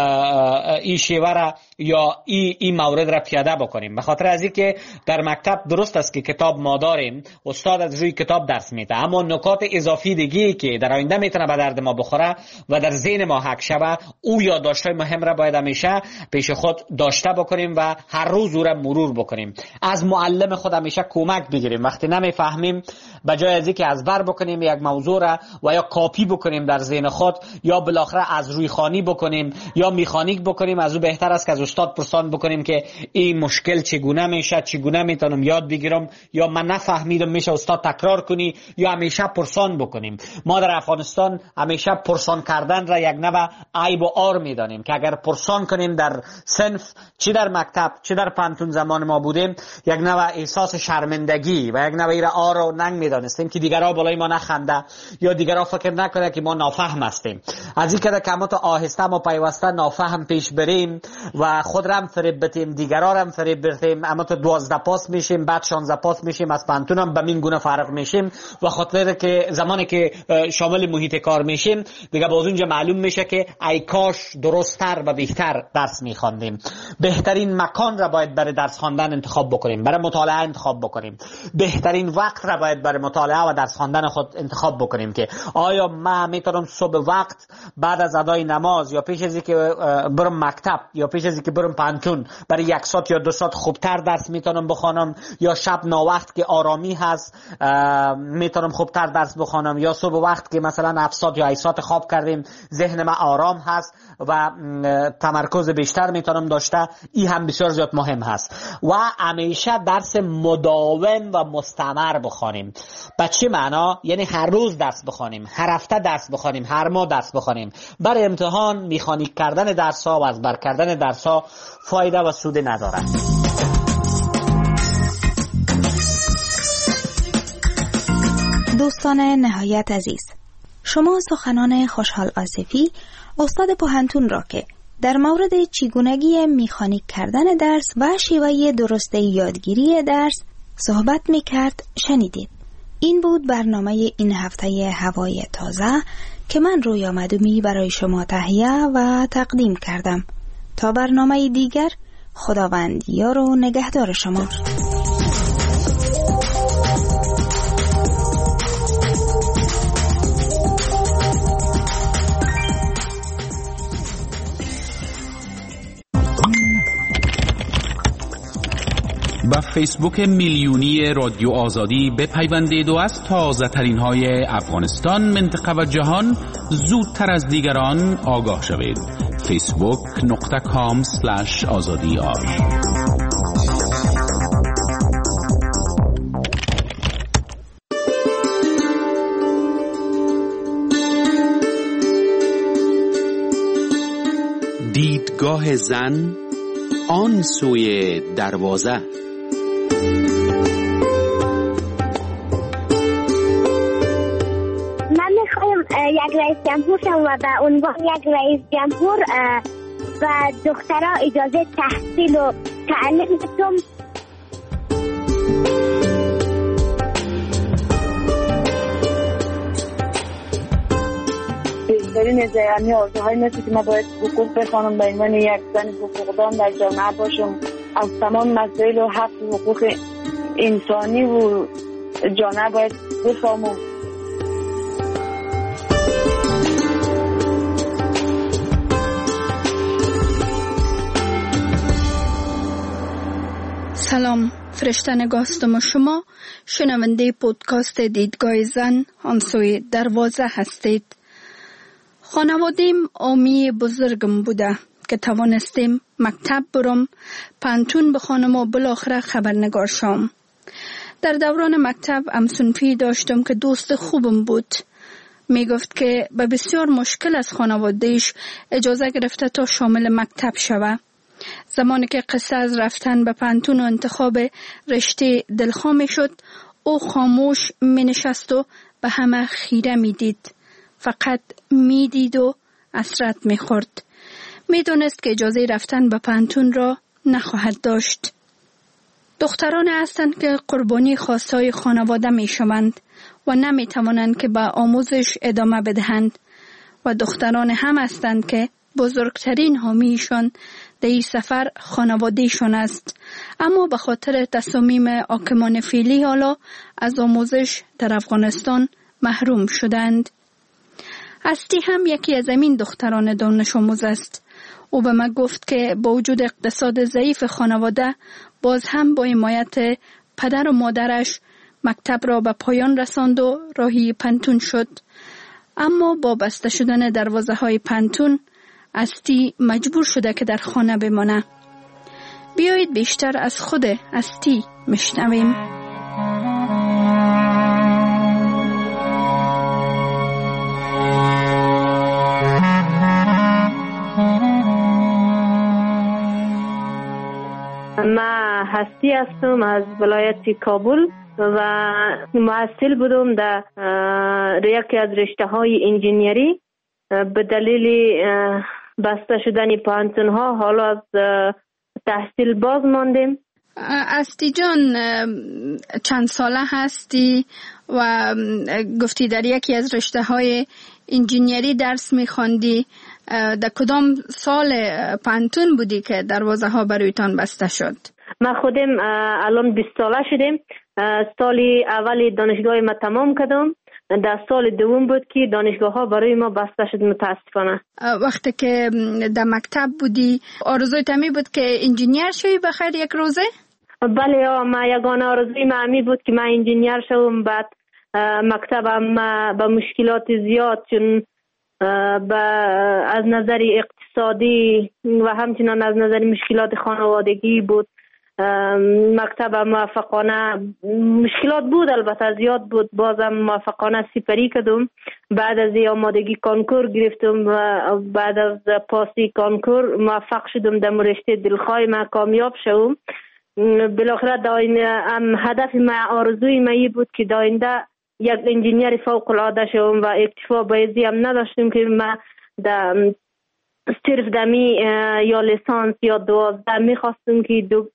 این شیوه را یا این ای مورد را پیاده بکنیم. به خاطر از اینکه در مکتب درست است که کتاب ما داریم، استاد از روی کتاب درس میده، اما نکات اضافی دیگه که در آینده میتونه به درد ما بخوره و در ذهن ما حک شوه، او یادداشت‌های مهم را باید همیشه پیش خود داشته بکنیم و هر روز او را مرور بکنیم. از معلم خود همیشه کمک بگیریم. وقتی نمیفهمیم، بجای از اینکه ازبر بکنیم یک موضوع را و یا کاپی بکنیم در ذهن خود، یا بالاخره از روی خوانی بکنیم یا میخانیک بکنیم، از او بهتر است که از استاد پرسان بکنیم که این مشکل چگونه میشه، چگونه میتونم یاد بگیرم، یا من نفهمیدم میشه استاد تکرار کنی، یا همیشه پرسان بکنیم. ما در افغانستان همیشه پرسان کردن را یک نوع عیب و عار میدانیم که اگر پرسان کنیم در صنف، چی در مکتب چی در پانتون زمان ما بودیم، یک نوع احساس شرمندگی و یک نوع ایره عار و ننگ میدانستیم که دیگرها بالای ما نخنده یا دیگرها فکر نکنه که ما نافهم هستیم. از این که کمات آهسته ما پیوسته نافهم پیش بریم و خود را هم فریب بتیم، دیگرها را هم فریب بتیم، اما تو دوازده پاس میشیم، بعد شانزده پاس میشیم، از پانتون هم به این گونه فرق میشیم و خاطر که زمانی که شامل محیط کار میشیم دیگه باز اونجا معلوم میشه که ای کاش درست‌تر و بهتر درس میخواندیم. بهترین مکان را باید برای درس خواندن انتخاب بکنیم، برای مطالعه انتخاب بکنیم. بهترین وقت را باید برای مطالعه و درس خواندن خود انتخاب بکنیم که آیا من میتونم صبح وقت بعد از ادای نماز یا پیش از اینکه برم مکتب یا پیش از اینکه برم پانتون برای یک ساعت یا دو ساعت خوبتر درس میتونم بخوانم، یا شب ناوقت که آرامی هست میتونم خوبتر درس بخوانم، یا صبح وقت که مثلا هفت ساعت یا هشت ساعت خواب کردیم ذهن ما آرام هست و تمرکز بیشتر میتونم داشته. این هم بسیار زیاد مهم هست. و همیشه درس مداوم و مستمر بخوانیم. به چه معنا؟ یعنی هر روز درس بخوانیم، هر هفته درس بخوانیم، هر ماه درس بخوانیم. برای امتحان میخانیک کردن درس ها و ازبر کردن درس ها فایده و سود ندارد. دوستان نهایت عزیز، شما سخنان خوشحال آصفی استاد پوهنتون را که در مورد چگونگی میخانیک کردن درس و شیوه درست یادگیری درس صحبت میکرد شنیدید. این بود برنامه این هفته هوای تازه که من رویا مدومی برای شما تهیه و تقدیم کردم. تا برنامه دیگر، خداوند یار و نگهدار شما. با فیسبوک میلیونی رادیو آزادی بپیوندید و از تازه ترین های افغانستان، منطقه و جهان زودتر از دیگران آگاه شوید. فیسبوک نقطه کام سلش آزادی آر. دیدگاه زن آن سوی دروازه. یک رئیس جمهور شم و به عنوان یک رئیس جمهور و دخترها اجازه تحصیل و تعلیم بدم. بهترین از یعنی آرزوهای مثل که ما باید حقوق بخوانم به عنوان یک زن حقوقدان در جامعه باشم، از تمام مسائل و حق و حقوق انسانی و جامعه باید بفهمم. سلام، فرشته نگاستم و شما شنونده پودکاست دیدگاه زن آن سوی دروازه هستید. خانوادیم آمی بزرگم بوده که توانستیم مکتب برم، پانتون بخوانم و بالاخره خبرنگار شم. در دوران مکتب همسنفی داشتم که دوست خوبم بود. می گفت که به بسیار مشکل از خانوادهش اجازه گرفته تا شامل مکتب شوه. زمانی که قصه از رفتن به پانتون و انتخاب رشته دلخواه می شد، او خاموش می نشست و به همه خیره می دید. فقط می دید و حسرت می خورد. می دونست که اجازه رفتن به پانتون را نخواهد داشت. دختران هستند که قربانی خواستهای خانواده می شوند و نمی توانند که به آموزش ادامه بدهند و دختران هم هستند که بزرگترین حامیشان در این سفر خانوادهشان است، اما به خاطر تصامیم حاکمان فعلی حالا از آموزش در افغانستان محروم شدند. هستی هم یکی از این دختران دانش آموز است. او به من گفت که با وجود اقتصاد ضعیف خانواده باز هم با حمایت پدر و مادرش مکتب را به پایان رساند و راهی پانتون شد. اما با بسته شدن دروازه های پانتون هستی مجبور شده که در خانه بمانه. بیایید بیشتر از خود هستی میشنویم. من هستی هستم از ولایت کابل و محصل بودم در یکی از رشته های انجینیری. به دلیل بسته شدن پانتون ها حالا از تحصیل باز ماندیم. هستی جان، چند ساله هستی و گفتی در یکی از رشته های انجینیری درس میخواندی؟ در کدام سال پانتون بودی که دروازه ها برایتان بسته شد؟ ما خودم الان بیست ساله شدیم. سال اولی دانشگاه ما تمام کردم. در سال دوم بود که دانشگاه ها برای ما بسته شد متاسفانه. وقتی که در مکتب بودی آرزوی تمی بود که انجینیر شوی بخیر یک روزه؟ بله، ما یگانه آرزوی ما همی بود که من انجینیر شوم. بعد مکتبم با مشکلات زیاد، چون با از نظر اقتصادی و همچنان از نظر مشکلات خانوادگی بود. مکتب موفقانه مشکلات بود، البته زیاد بود، بازم موفقانه سپری کردم. بعد از آمادگی کنکور گرفتم و بعد از پاسی کنکور موفق شدم در رشته دلخواه ما کامیاب شدم. بالاخره هدف ما، آرزوی ما ای بود که داینده یک انجینیر فوق العاده شدم و اکتفا بایزی هم نداشتم که ما در صرف دمی یا لیسانس یا دوازده میخواستم که دو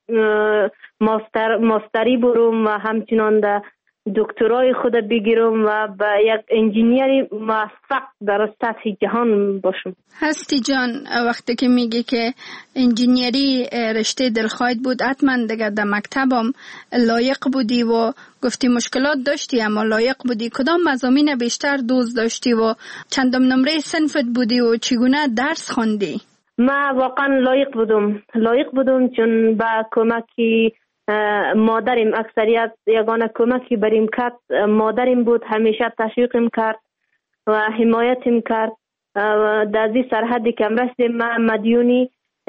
ماستر ماستری برم و همچنان در دکترای خود بگیرم و به یک انجینیری موفق در سطح جهان باشم. هستی جان، وقتی که میگی که انجینیری رشته دلخواهت بود، حتما دیگه در مکتبم لایق بودی و گفتی مشکلات داشتی اما لایق بودی. کدام مضامین بیشتر دوست داشتی و چندم نمره صنفت بودی و چگونه درس خوندی؟ ما واقعا لایق بودم لایق بودم چون با کمکی مادرم، اکثریت یگانه کمکی بریم کرد مادرم بود. همیشه تشویقم کرد و حمایتم کرد. در این سرحدی که رسیدم ما مدیونی،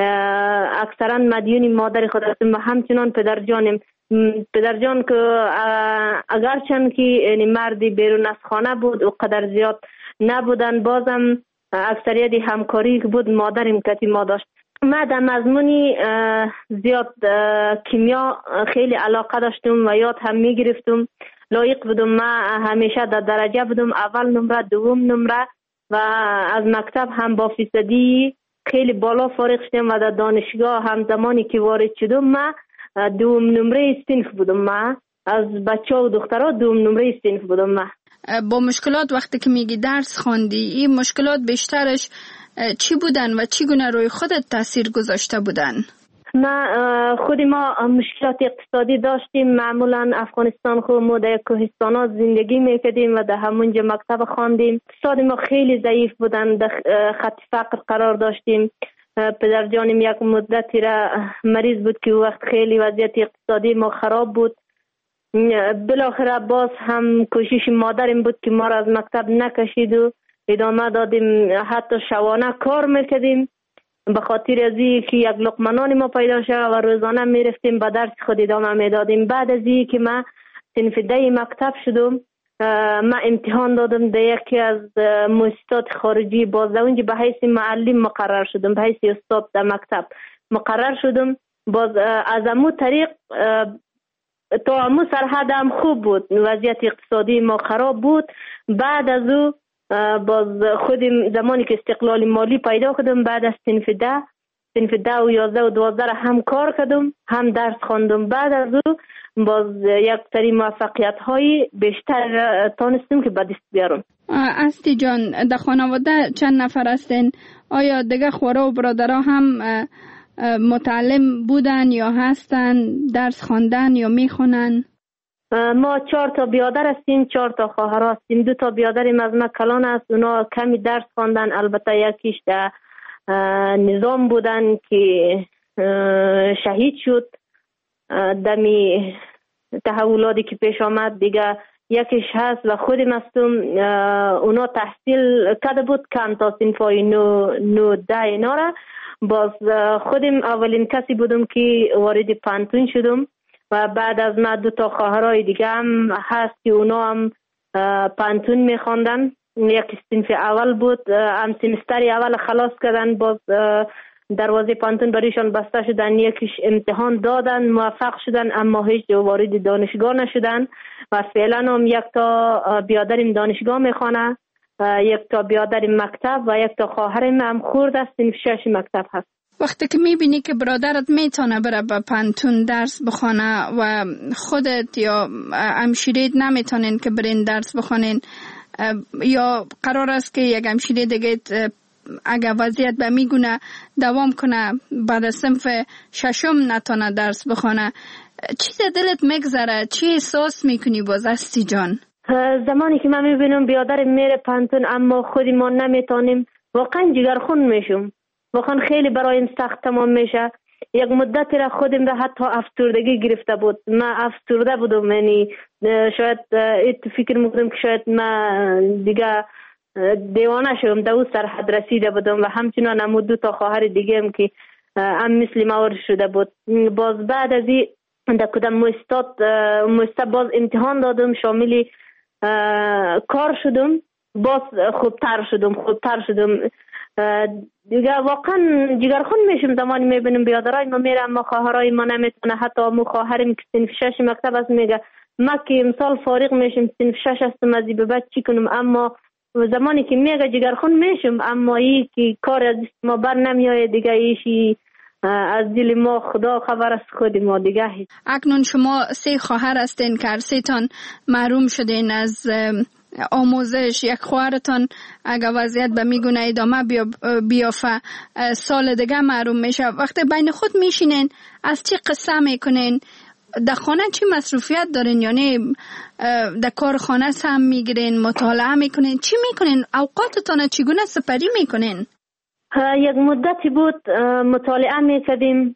اکثرا مدیونی مادر خود هستم و همچنان پدرجانم. پدرجان که اگرچند که یعنی مردی بیرون از خانه بود و قدر زیاد نبودن، بازم اکثریت همکاری که بود مادرم کتی ما داشت. من در مضمونی زیاد کیمیا خیلی علاقه داشتم و یاد هم می گرفتم. لایق بودم. من همیشه در درجه بودم، اول نمره، دوم نمره و از مکتب هم با فیصدی خیلی بالا فارغ شدم و در دانشگاه هم زمانی که وارد شدم من دوم نمره صنف بودم. من از بچه و دخترها دوم نمره صنف بودم. من با مشکلات وقتی که میگی درس خواندی، این مشکلات بیشترش چی بودن و چگونه روی خودت تاثیر گذاشته بودن؟ ما خود ما مشکلات اقتصادی داشتیم. معمولا افغانستان خود ما در کوهستانات زندگی میکردیم و در همونجا مکتب خواندیم. اقتصاد ما خیلی ضعیف بودن، در خط فقر قرار داشتیم. پدر جانم یک مدتی را مریض بود که وقت خیلی وضعیت اقتصادی ما خراب بود. بالاخره باز هم کوشش مادرم بود که ما را از مکتب نکشید و ادامه دادیم. حتی شبانه کار میکردیم به خاطر از این که یک لقمه نان ما پیدا شد و روزانه میرفتیم به درس خود ادامه میدادیم. بعد از این که من صنف ده مکتب شدم، من امتحان دادم در یکی از مؤسسات خارجی، باز اونجا به حیث معلم مقرر شدم، به حیث استاد در مکتب. مقرر شدم. باز از امو طریق تا امو سرحد هم خوب بود، وضعیت اقتصادی ما خراب بود. بعد از او باز خودم زمانی که استقلال مالی پیدا کردم، بعد از صنف ده صنف ده و یازده و دوازده هم کار کردم، هم درس خواندم. بعد از او باز یک سری موفقیت های بیشتر تانستم که به دست بیارم. استی جان، در خانواده چند نفر هستین؟ آیا دیگه خورا و برادرها هم متعلم بودن یا هستن، درس خواندن یا میخونن؟ ما چهار تا بیادر هستیم، چهار تا خواهر هستیم. دو تا بیادریم از ما کلان است، اونا کمی درس خواندن، البته یکیش در نظام بودن که شهید شد دمی تحولاتی که پیش آمد. دیگه یکیش هست و خودم هستم، اونا تحصیل کرده بود کم تا صنفای نو, نو ده اینا را. باز خودم اولین کسی بودم که وارد پانتون شدم و بعد از ما دو تا خواهرای دیگه هم هست که اونا هم پانتون میخواندن. یک صنف اول بود، هم سمستر اول خلاص کردن، باز دروازه پانتون بریشان بسته شدن، یکیش امتحان دادن موفق شدن اما هیچ وارد دانشگاه نشدن و فعلا هم یک تا بیادریم دانشگاه میخوانه، یک تا بیادریم مکتب و یک تا خواهرم هم خورد است صنف شش مکتب هست. وقتی که میبینی که برادرت میتونه بره به پانتون درس بخونه و خودت یا همشیرت نمیتونین که برین درس بخونین، یا قرار است که یک همشیره دیگه اگر وضعیت به میگونه دوام کنه بعد از صنف ششم نتونه درس بخونه، چیز دلت میگذره؟ چی احساس میکنی باز استی جان؟ زمانی که من میبینم بیادر میره پانتون اما خودی ما نمیتونیم، واقعا جگرخون میشم، واقعا خیلی برایم سخت تمام میشه. یک مدتی را خودم را حتی افسردگی گرفته بود، من افسرده بودم، یعنی شاید ایت فکر میکنم که شاید من دیگه دیوانه شدم، در اون سرحد رسیده بودم و همچنان هم دو تا خواهر دیگه هم که هم مثل ما شده بود. باز بعد از این در کدام مستاد مستاد باز امتحان دادم، شامل کار شدم، باز خوبتر شدم خوبتر شدم دیگه. واقعا جگرخون میشم زمانی میبینم بیادرای ما میره اما خواهرای ما نمیتونه. حتی امو خواهرم که صنف شش مکتب است میگه ما که امسال فارغ میشم صنف شش هستم از به بعد چی کنم، اما زمانی که میگه جگرخون میشم اما ای که کار از ما بر نمیایه دیگه، ایشی از دل ما خدا خبر است خود ما دیگه. اکنون شما سه خواهر هستین که هر سه تان محروم شدین از آموزش. یک خواهرتان اگر وضعیت به میگونه ادامه بیافه سال دیگه محروم میشه. وقتی بین خود میشینین از چی قصه میکنین؟ در خانه چی مصروفیت دارین؟ یعنی در کار خانه هم میگیرین، مطالعه میکنین، چی میکنین؟ اوقاتتان چگونه سپری میکنین؟ یک مدتی بود مطالعه میکردیم،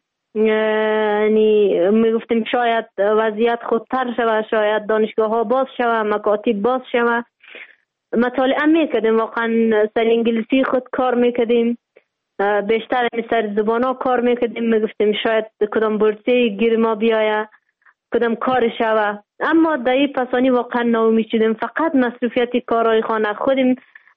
یعنی میگفتیم شاید وضعیت خودتر شود، شاید دانشگاه ها باز شود، مکاتب باز شود. مطالعه میکردیم، واقعا سر انگلیسی خود کار میکردیم، بیشتر سر زبان ها کار میکردیم، میگفتیم شاید کدام بورسیه گیر ما بیایه، کدام کار شود. اما در این پسانی واقعا ناامید شدیم، فقط مصروفیت کارهای خانه خودیم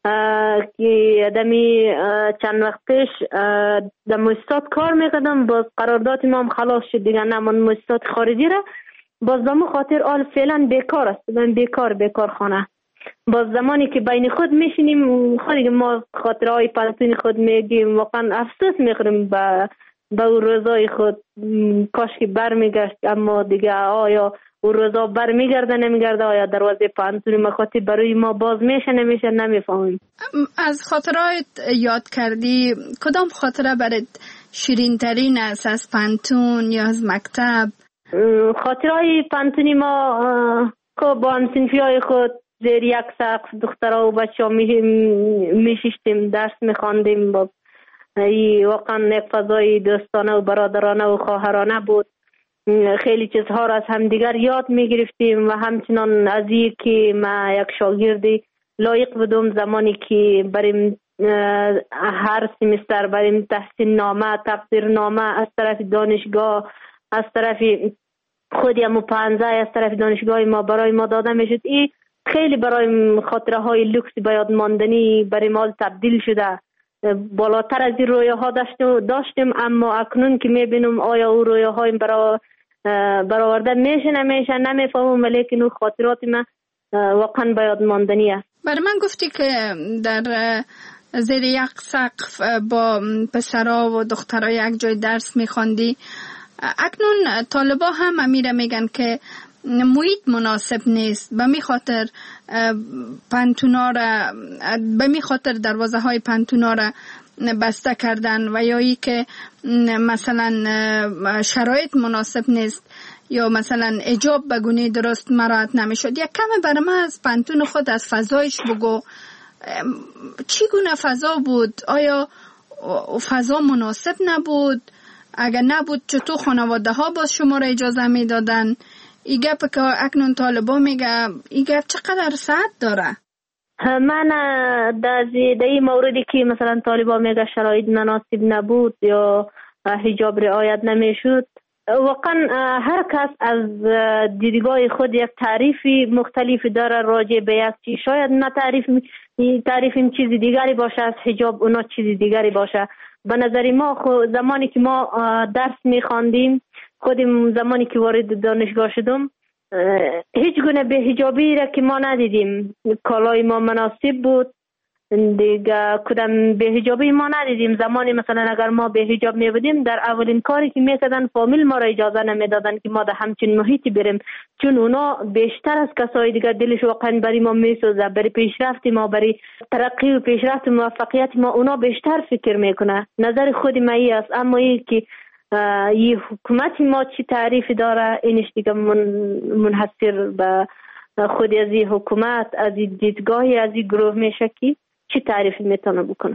که دمی چند وقت پیش در مؤسسات کار میکردم، باز قرارداد ما هم خلاص شد دیگه، نمان مؤسسات خارجی را. باز دمو خاطر آل فعلا بیکار است، من بیکار بیکار خانه. باز زمانی که بین خود میشینیم خودی ما خاطرهای پانتون خود میگیم، واقعا افسوس میخوریم به به اون روزای خود، کاش که بر میگشت، اما دیگه آیا اون روزا بر میگرده نمیگرده، آیا دروازه پانتون مخاطب برای ما باز میشه نمیشه نمیفهمیم. از خاطرات یاد کردی کدام خاطره برات شیرین ترین است از پانتون یا از مکتب؟ خاطرهای پانتونی ما که با هم صنفی های خود زیر یک سقف دخترها و بچه ها میشیشتیم درس میخواندیم، با ای واقعا یک فضای دوستانه و برادرانه و خواهرانه بود. خیلی چیزها را از همدیگر یاد میگرفتیم و همچنان از این که ما یک شاگردی لایق بودم زمانی که بریم هر سمستر بریم تحصیل نامه تقدیر نامه از طرف دانشگاه، از طرف خودی همو پانزه از طرف دانشگاه ما برای ما داده میشد. این خیلی برای خاطره های لوکس باید ماندنی برای ما تبدیل شده. بالاتر از این رویاها داشتیم داشتیم اما اکنون که میبینم آیا او رویاهای برا برآورده میشه نمیشه نمیفهمم، ولیکن او خاطرات من واقعا به یاد ماندنی است. برای من گفتی که در زیر یک سقف با پسرها و دخترها یک جای درس میخواندی. اکنون طالبا هم امیره میگن که محیط مناسب نیست، به می خاطر پانتونا را به می خاطر دروازه های پانتونا را بسته کردن و یا ای که مثلا شرایط مناسب نیست یا مثلا حجاب به گونه درست مراعات نمیشد. یک کم برای من از پانتون خود از فضایش بگو، چی گونه فضا بود؟ آیا فضا مناسب نبود؟ اگر نبود چطور خانواده ها باز شما را اجازه می دادن؟ ای گپ که اکنون طالبا میگه ای گپ چقدر ساعت داره؟ من در این موردی که مثلا طالبا میگه شرایط مناسب نبود یا حجاب رعایت نمیشد، واقعا هر کس از دیدگاه خود یک تعریفی مختلفی داره راجع به یک چیز. شاید نه تعریف تعریفیم چیزی دیگری باشه از حجاب، اونا چیزی دیگری باشه. به نظر ما خود زمانی که ما درس میخواندیم، خودم زمانی که وارد دانشگاه شدم هیچ گونه به حجابی را که ما ندیدیم. کالای ما مناسب بود دیگه، کدام به حجابی ما ندیدیم. زمانی مثلا اگر ما به حجاب می بودیم در اولین کاری که میکردن فامیل ما را اجازه نمیدادن که ما در همچین محیطی بریم، چون اونا بیشتر از کسای دیگه دلش واقعا برای ما میسوزه، برای پیشرفت ما، برای ترقی و پیشرفت موفقیت ما اونا بیشتر فکر میکنه. نظر خود من ای است. اما ای که این حکومت ما چی تعریفی داره اینش دیگه من منحصر به خود از این حکومت، از این دیدگاهی از این گروه میشه که چی تعریفی میتونه بکنه.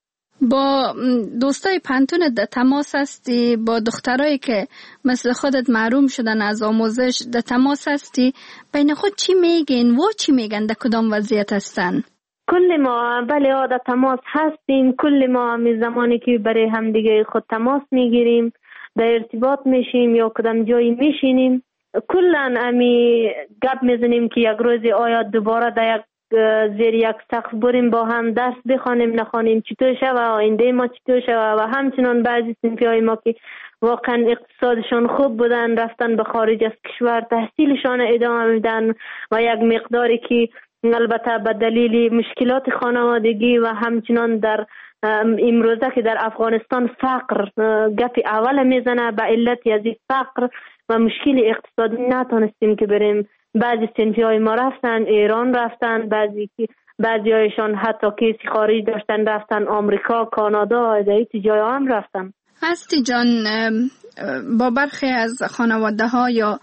با دوستای پانتون در تماس هستی؟ با دخترایی که مثل خودت محروم شدن از آموزش در تماس هستی؟ بین خود چی میگین و چی میگن؟ در کدام وضعیت هستن؟ کل ما بله در تماس هستیم. کل ما همی زمانی که برای هم دیگه خود تماس میگیریم، در ارتباط میشیم یا کدام جایی میشینیم، کلن همی گپ میزنیم که یک روزی آیا دوباره در یک زیر یک سقف بریم با هم درس بخوانیم نخوانیم، چطور شوه آینده ما چطور شوه. و همچنان بعضی صنفی های ما که واقعا اقتصادشان خوب بودن رفتن به خارج از کشور تحصیلشان ادامه میدن و یک مقداری که البته به دلیل مشکلات خانوادگی و همچنان در امروزه که در افغانستان فقر گپ اول میزنه، به علت از فقر و مشکل اقتصادی نتونستیم که بریم. بعضی صنفی های ما رفتن ایران، رفتن بعضی بعضی هایشان حتی کسی خارج داشتن رفتن آمریکا، کانادا، دیگه جای هم رفتن. هستی جان، با برخی از خانواده ها یا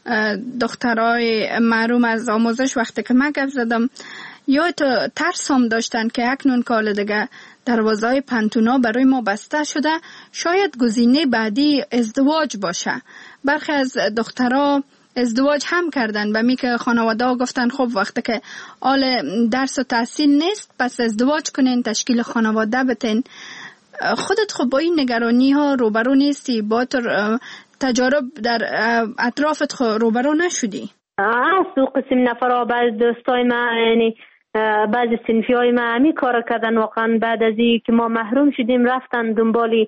دخترای محروم از آموزش وقتی که من گپ زدم یا تو ترس هم داشتن که اکنون کال دیگه دروازه های پانتونا برای ما بسته شده، شاید گزینه بعدی ازدواج باشه. برخی از دخترها ازدواج هم کردن و می که خانواده ها گفتن خب وقتی که آل درس و تحصیل نیست پس ازدواج کنین، تشکیل خانواده بتین. خودت خب با این نگرانی ها روبرو نیستی؟ با تجارب در اطرافت روبرو نشدی؟ از دو قسم نفرها بعض دوستای ما یعنی بعضی صنفی های ما همی کار کردن. واقعا بعد از این که ما محروم شدیم رفتن دنبالی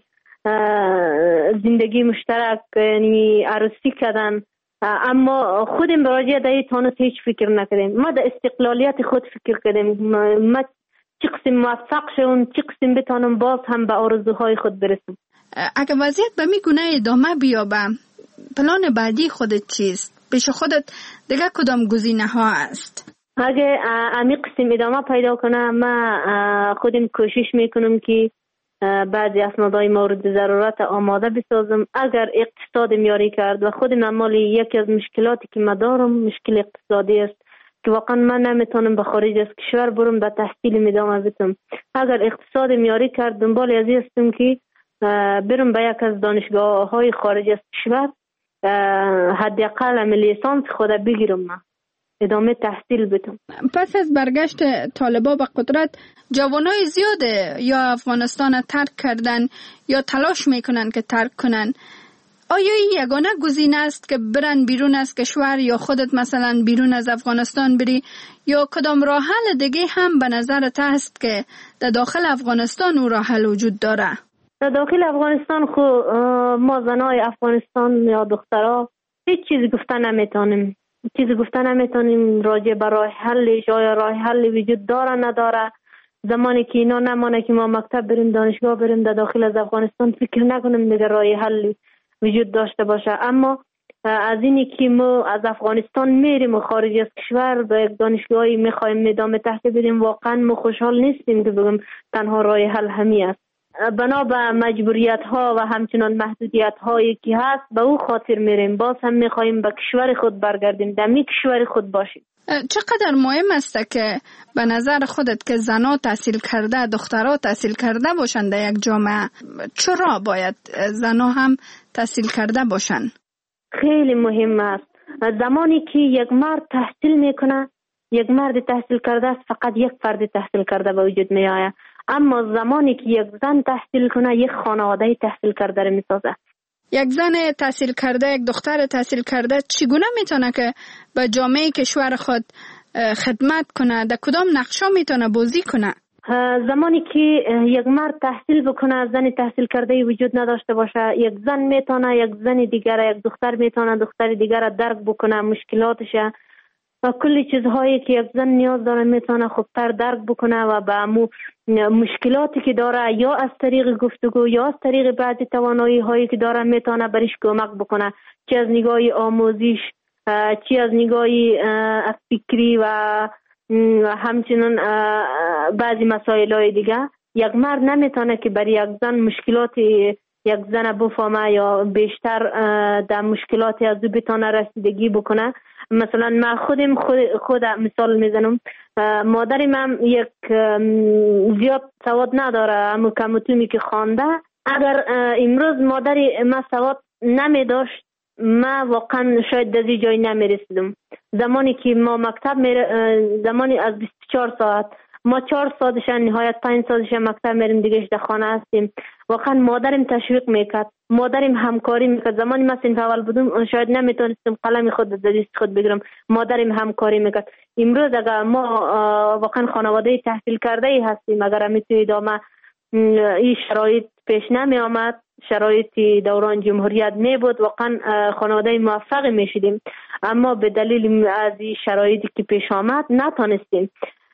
زندگی مشترک یعنی عروسی کردن، اما خودم براجع در این تانست هیچ فکر نکردیم. ما در استقلالیت خود فکر کردیم، ما چی قسم موفق شدم، چی قسم بتانم باز هم به آرزوهای خود برسم. اگه وضعیت به می گونه ادامه بیابه، پلان بعدی خودت چیست؟ پیش خودت دیگه کدام گزینه ها است؟ اگه امی قسم ادامه پیدا کنه، ما خودم کوشش میکنم که بعضی اسنادهای مورد ضرورت آماده بسازم. اگر اقتصاد میاری کرد و خودم مالی یکی از مشکلاتی که من دارم مشکل اقتصادی است که واقعا من نمیتونم به خارج از کشور برم به تحصیل ادامه بدم. اگر اقتصاد میاری کرد دنبال از این هستم که برم به یک از دانشگاه های خارج از کشور حداقل لیسانس خود بگیرم، من ادامه تحصیل بدم. پس از برگشت طالبا به قدرت جوانای زیاده یا افغانستان ترک کردن یا تلاش میکنن که ترک کنن. آیا این یگانه گزینه است که برن بیرون از کشور یا خودت مثلا بیرون از افغانستان بری یا کدام راه حل دیگه هم به نظرت هست که در داخل افغانستان او راه حل وجود داره؟ در داخل افغانستان خو ما زنای افغانستان یا دخترها هیچ چیزی گفتن نمیتونیم. چیزی گفتن نمیتونیم راجع به راه حلش، آیا راه حل وجود داره نداره. زمانی که اینا نمانه که ما مکتب بریم، دانشگاه بریم در داخل از افغانستان، فکر نکنیم دیگه راه حل وجود داشته باشه. اما از اینی که ما از افغانستان میریم و خارج از کشور به یک دانشگاهی میخوایم ادامه تحصیل بدیم، واقعا ما خوشحال نیستیم که بگم تنها راه حل همین است. بنا به مجبوریت ها و همچنان محدودیت هایی که هست به او خاطر میریم. باز هم میخوایم به کشور خود برگردیم، در می کشور خود باشیم. چقدر مهم است که به نظر خودت که زنها تحصیل کرده، دخترها تحصیل کرده باشند در یک جامعه؟ چرا باید زنها هم تحصیل کرده باشند؟ خیلی مهم است. زمانی که یک مرد تحصیل میکنه، یک مرد تحصیل کرده است، فقط یک فرد تحصیل کرده به وجود می آید. اما زمانی که یک زن تحصیل کنه، یک خانواده تحصیل کرده را میسازه. یک زن تحصیل کرده، یک دختر تحصیل کرده چگونه میتونه که به جامعه کشور خود خدمت کنه؟ در کدام نقشا میتونه بازی کنه؟ زمانی که یک مرد تحصیل بکنه، زن تحصیل کرده وجود نداشته باشه، یک زن میتونه یک زن دیگر، یک دختر میتونه دختر دیگر درک بکنه مشکلاتش و کلی چیزهایی که یک زن نیاز داره میتونه خوبتر درک بکنه و به امو مشکلاتی که داره یا از طریق گفتگو یا از طریق بعضی توانایی هایی که داره میتونه برش کمک بکنه، چه از نگاه آموزش، چه از نگاه فکری و همچنین بعضی مسائل های دیگه. یک مرد نمیتونه که برای یک زن مشکلاتی یک زن بفهمه یا بیشتر در مشکلاتی از او بتونه رسیدگی بکنه. مثلا من خودم خود, خود مثال میزنم. مادرم هم یک زیاد سواد نداره، اما کمتونی که خوانده. اگر امروز مادری من سواد نمی داشت، من واقعا شاید دزی جای نمی رسیدم. زمانی که ما مکتب می زمانی از بیست و چهار ساعت ما چهار ساعتش نهایت پنج ساعتش مکتب میریم دیگه در خانه هستیم. واقعا مادرم تشویق میکرد، مادرم همکاری میکرد. زمانی من صنف اول بودم شاید نمیتونستم قلم خود در دست خود بگیرم، مادرم همکاری میکرد. امروز اگر ما واقعا خانواده تحصیل کرده ای هستیم، اگر میتونی ادامه این شرایط پیش نمی آمد، شرایطی دوران جمهوریت می بود، واقعا خانواده موفق می شدیم. اما به دلیل از این شرایطی که پیش آمد نتونستیم.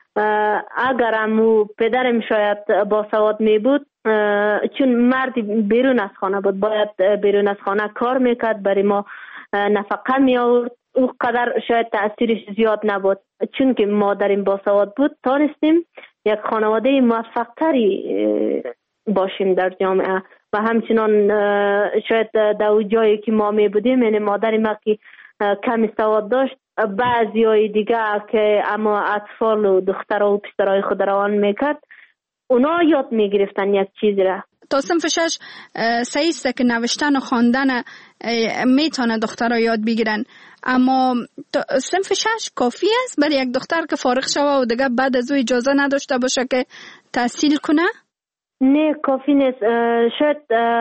اگر امو پدرم شاید با سواد می بود، چون مرد بیرون از خانه بود، باید بیرون از خانه کار میکرد، برای ما نفقه می آورد، او قدر شاید تأثیرش زیاد نبود. چون که مادرم با سواد بود، تانستیم یک خانواده موفق تری باشیم در جامعه. و همچنان شاید در جایی که ما می بودیم، یعنی مادر ما که کمی سواد داشت، بعضی های دیگه که اما اطفال و دخترها و پسرهای خود روان میکرد، اونا یاد میگرفتن یک چیز را. تا صنف شش صحیح است که نوشتن و خواندن میتونه دخترها یاد بگیرن، اما صنف شش کافی است برای یک دختر که فارغ شوه و دیگه بعد از او اجازه نداشته باشه که تحصیل کنه؟ نه، کافی نیست. شاید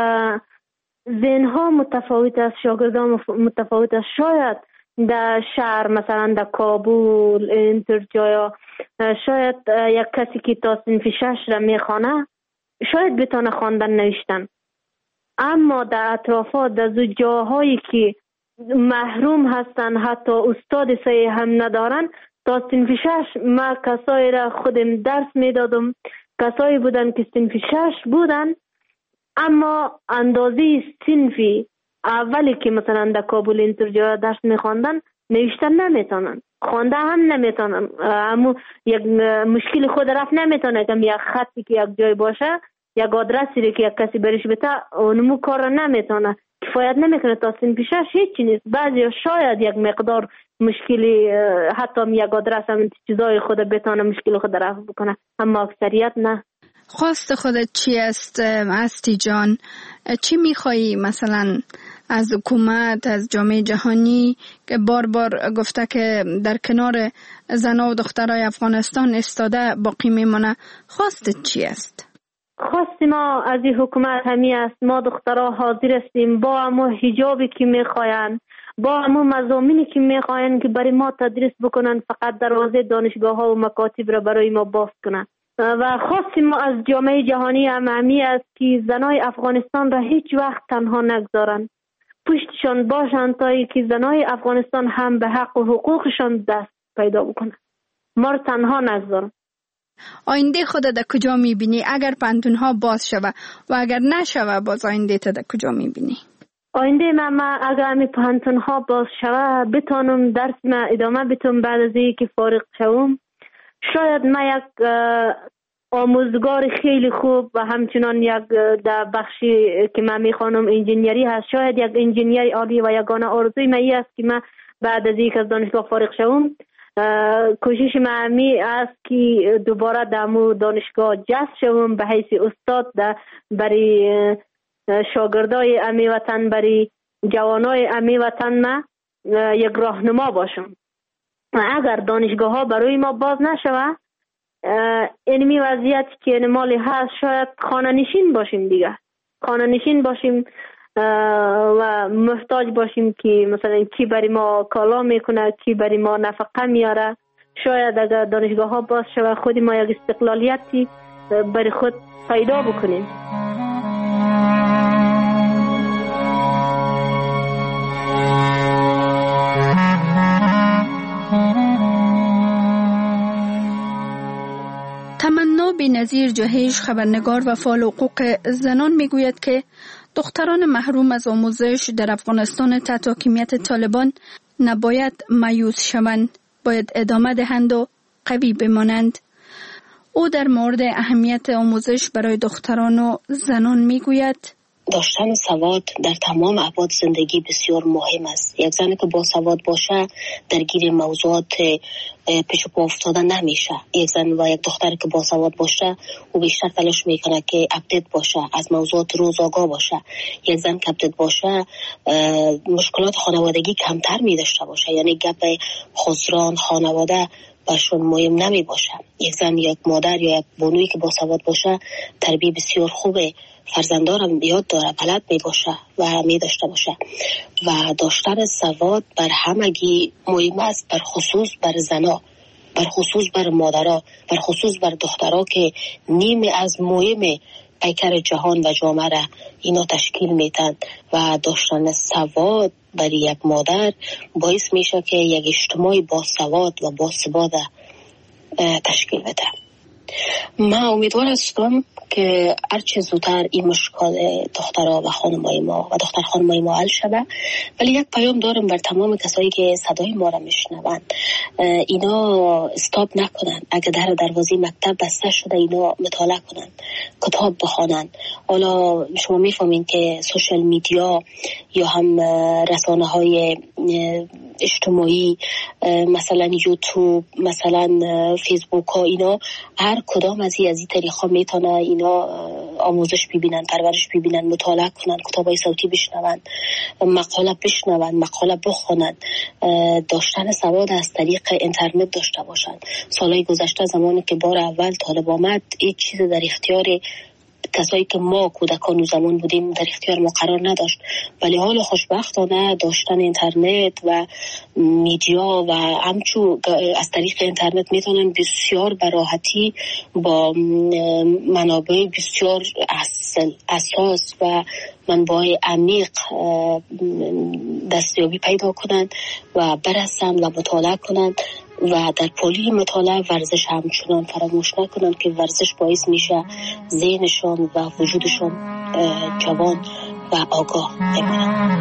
ذهنها متفاوت است، شاگردان متفاوت است. شاید در شهر مثلا در کابل اینطور جایا شاید یک کسی که تا صنف شش را میخوانه شاید بتونه خواندن نوشتن، اما در اطرافات در جاهایی که محروم هستن، حتی استاد صحیح هم ندارن، تا صنف شش ما کسایی را خودم درس میدادم، کسایی بودن که صنف شش بودن اما اندازه صنفی اولی که مثلا در کابل اینطور جا درس میخواندن نوشتن نمیتونن، خوانده هم نمیتونن. اما یک مشکل خود رفت نمیتونه که یک خطی که یک جای باشه، یک آدرسی که یک کسی برش بده، اونمو کار نمیتونه، کفایت نمیکنه. تا صنف شش هیچی نیست. بعضی شاید یک مقدار مشکلی، حتی یک آدرس هم چیزای خود بتونه مشکل خود رفت بکنه، اما اکثریت نه. خواست خودت چی است استی جان؟ چی میخوایی مثلا از حکومت، از جامعه جهانی که بار بار گفته که در کنار زنان و دخترای افغانستان استاده باقی میمونه؟ خواستت چی است؟ خواست ما از این حکومت همی است، ما دخترها حاضر هستیم با همو حجابی که میخواین، با همو مضامینی که میخواین که برای ما تدریس بکنن، فقط دروازه دانشگاه ها و مکاتب را برای ما باز کنن. و خواست ما از جامعه جهانی هم همی است که زنای افغانستان را هیچ وقت تنها نگذارن، پشتشان باشن تا ای که زنای افغانستان هم به حق و حقوقشان دست پیدا بکنن، ما را تنها نگذارن. آینده خودت در کجا میبینی اگر پانتونها باز شوه و اگر نشوه باز آینده تا در کجا میبینی؟ آینده من, من اگر همی پانتونها باز شوه بتانم درس من ادامه بتونم بعد از اینکه فارغ شوم. شاید من یک آموزگار خیلی خوب و همچنان یک در بخشی که من میخوانم انجینیری هست، شاید یک انجینیر عالی و یگانه آرزوی من این است که من بعد از اینکه از دانشگاه فارغ شوم کوشش من همی است که دوباره در مو دانشگاه جذب شوم به حیث استاد در برای شاگردای امی وطن، برای جوانای امی وطن ما یک راهنما باشم. اگر دانشگاه ها برای ما باز نشوه، اینمی وضعیت که نمالی هست، شاید خانه نشین باشیم دیگه، خانه نشین باشیم و محتاج باشیم که مثلا کی برای ما کالا میکنه، کی برای ما نفقه میاره. شاید اگر دانشگاه ها باز شوه خود ما یک استقلالیتی برای خود پیدا بکنیم. تمنا بی‌نظیر جهش، خبرنگار و فعال حقوق زنان میگوید که دختران محروم از آموزش در افغانستان تحت حاکمیت طالبان نباید مایوس شوند، باید ادامه دهند و قوی بمانند. او در مورد اهمیت آموزش برای دختران و زنان میگوید داشتن سواد در تمام ابعاد زندگی بسیار مهم است. یک زنی که با سواد باشه درگیر موضوعات پیش پا افتاده نمیشه. یک زن و یک دختر که با سواد باشه او بیشتر تلاش میکنه که اپدیت باشه، از موضوعات روز آگاه باشه. یک زن که اپدیت باشه مشکلات خانوادگی کمتر میداشته باشه، یعنی گپ خسران خانواده برشون مهم نمی باشه. یک زن یک مادر یا یک بانویی که با سواد باشه تربیت بسیار خوبه، فرزندارم یاد داره، بلد می باشه و می داشته باشه. و داشتن سواد بر همگی مهم است، بر خصوص بر زنا، بر خصوص بر مادرها، بر خصوص بر دخترها که نیمه از مهم پیکر جهان و جامعه را اینا تشکیل میتن. و داشتن سواد برای یک مادر باعث میشه که یک اجتماع با سواد و با ثبات تشکیل بده. من امیدوار هستم که هرچه زودتر این مشکل دخترها و خانمای ما و دختر خانمای ما حل شده. ولی یک پیام دارم بر تمام کسایی که صدای ما را میشنوند، اینا استاپ نکنن. اگه در دروازه مکتب بسته شده اینا مطالعه کنن، کتاب بخوانن. حالا شما میفهمین که سوشال میدیا یا هم رسانه های اجتماعی مثلا یوتیوب، مثلا فیسبوک ها، اینا هر کدام از این از این طریقا میتونه اینا آموزش ببینن، پرورش ببینن، مطالعه کنن، کتابای صوتی بشنون، مقاله بشنون، مقاله بخونن. داشتن سواد از طریق اینترنت داشته باشن. سالهای گذشته زمانی که بار اول طالب آمد این چیز در اختیار کسایی که ما کودکان و زمان بودیم در اختیار ما قرار نداشت. ولی حال خوشبختانه داشتن اینترنت و میدیا و همچو از طریق اینترنت میتونن بسیار براحتی با منابع بسیار اصل اساس و منبع عمیق دستیابی پیدا کنن و برسن و مطالعه کنن. و در پلی مطالعه ورزش همچنان فراموش نکنن که ورزش باعث میشه ذهنشان و وجودشان جوان و آگاه بمانند.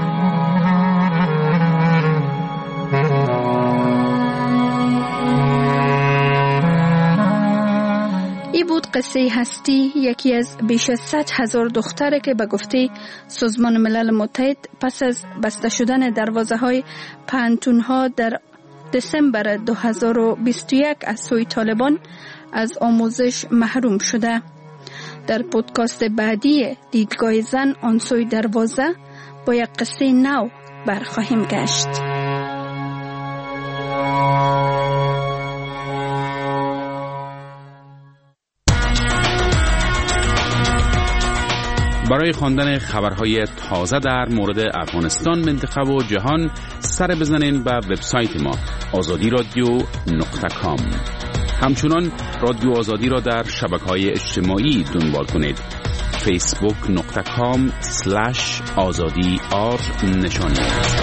ای بود قصه هستی، یکی از بیش از صد هزار دختره که به گفته سازمان ملل متحد پس از بسته شدن دروازه های پانتون ها در دسامبر دو هزار و بیست و یک از سوی طالبان از آموزش محروم شده. در پودکاست بعدی دیدگاه زن آن سوی دروازه با یک قصه نو برخواهیم گشت. برای خواندن خبرهای تازه در مورد افغانستان، منطقه و جهان سر بزنین به وبسایت ما آزادی رادیو نقطه کام. همچنان رادیو آزادی را در شبکه‌های اجتماعی دنبال کنید. فیسبوک نقطه کام سلش آزادی آر نشان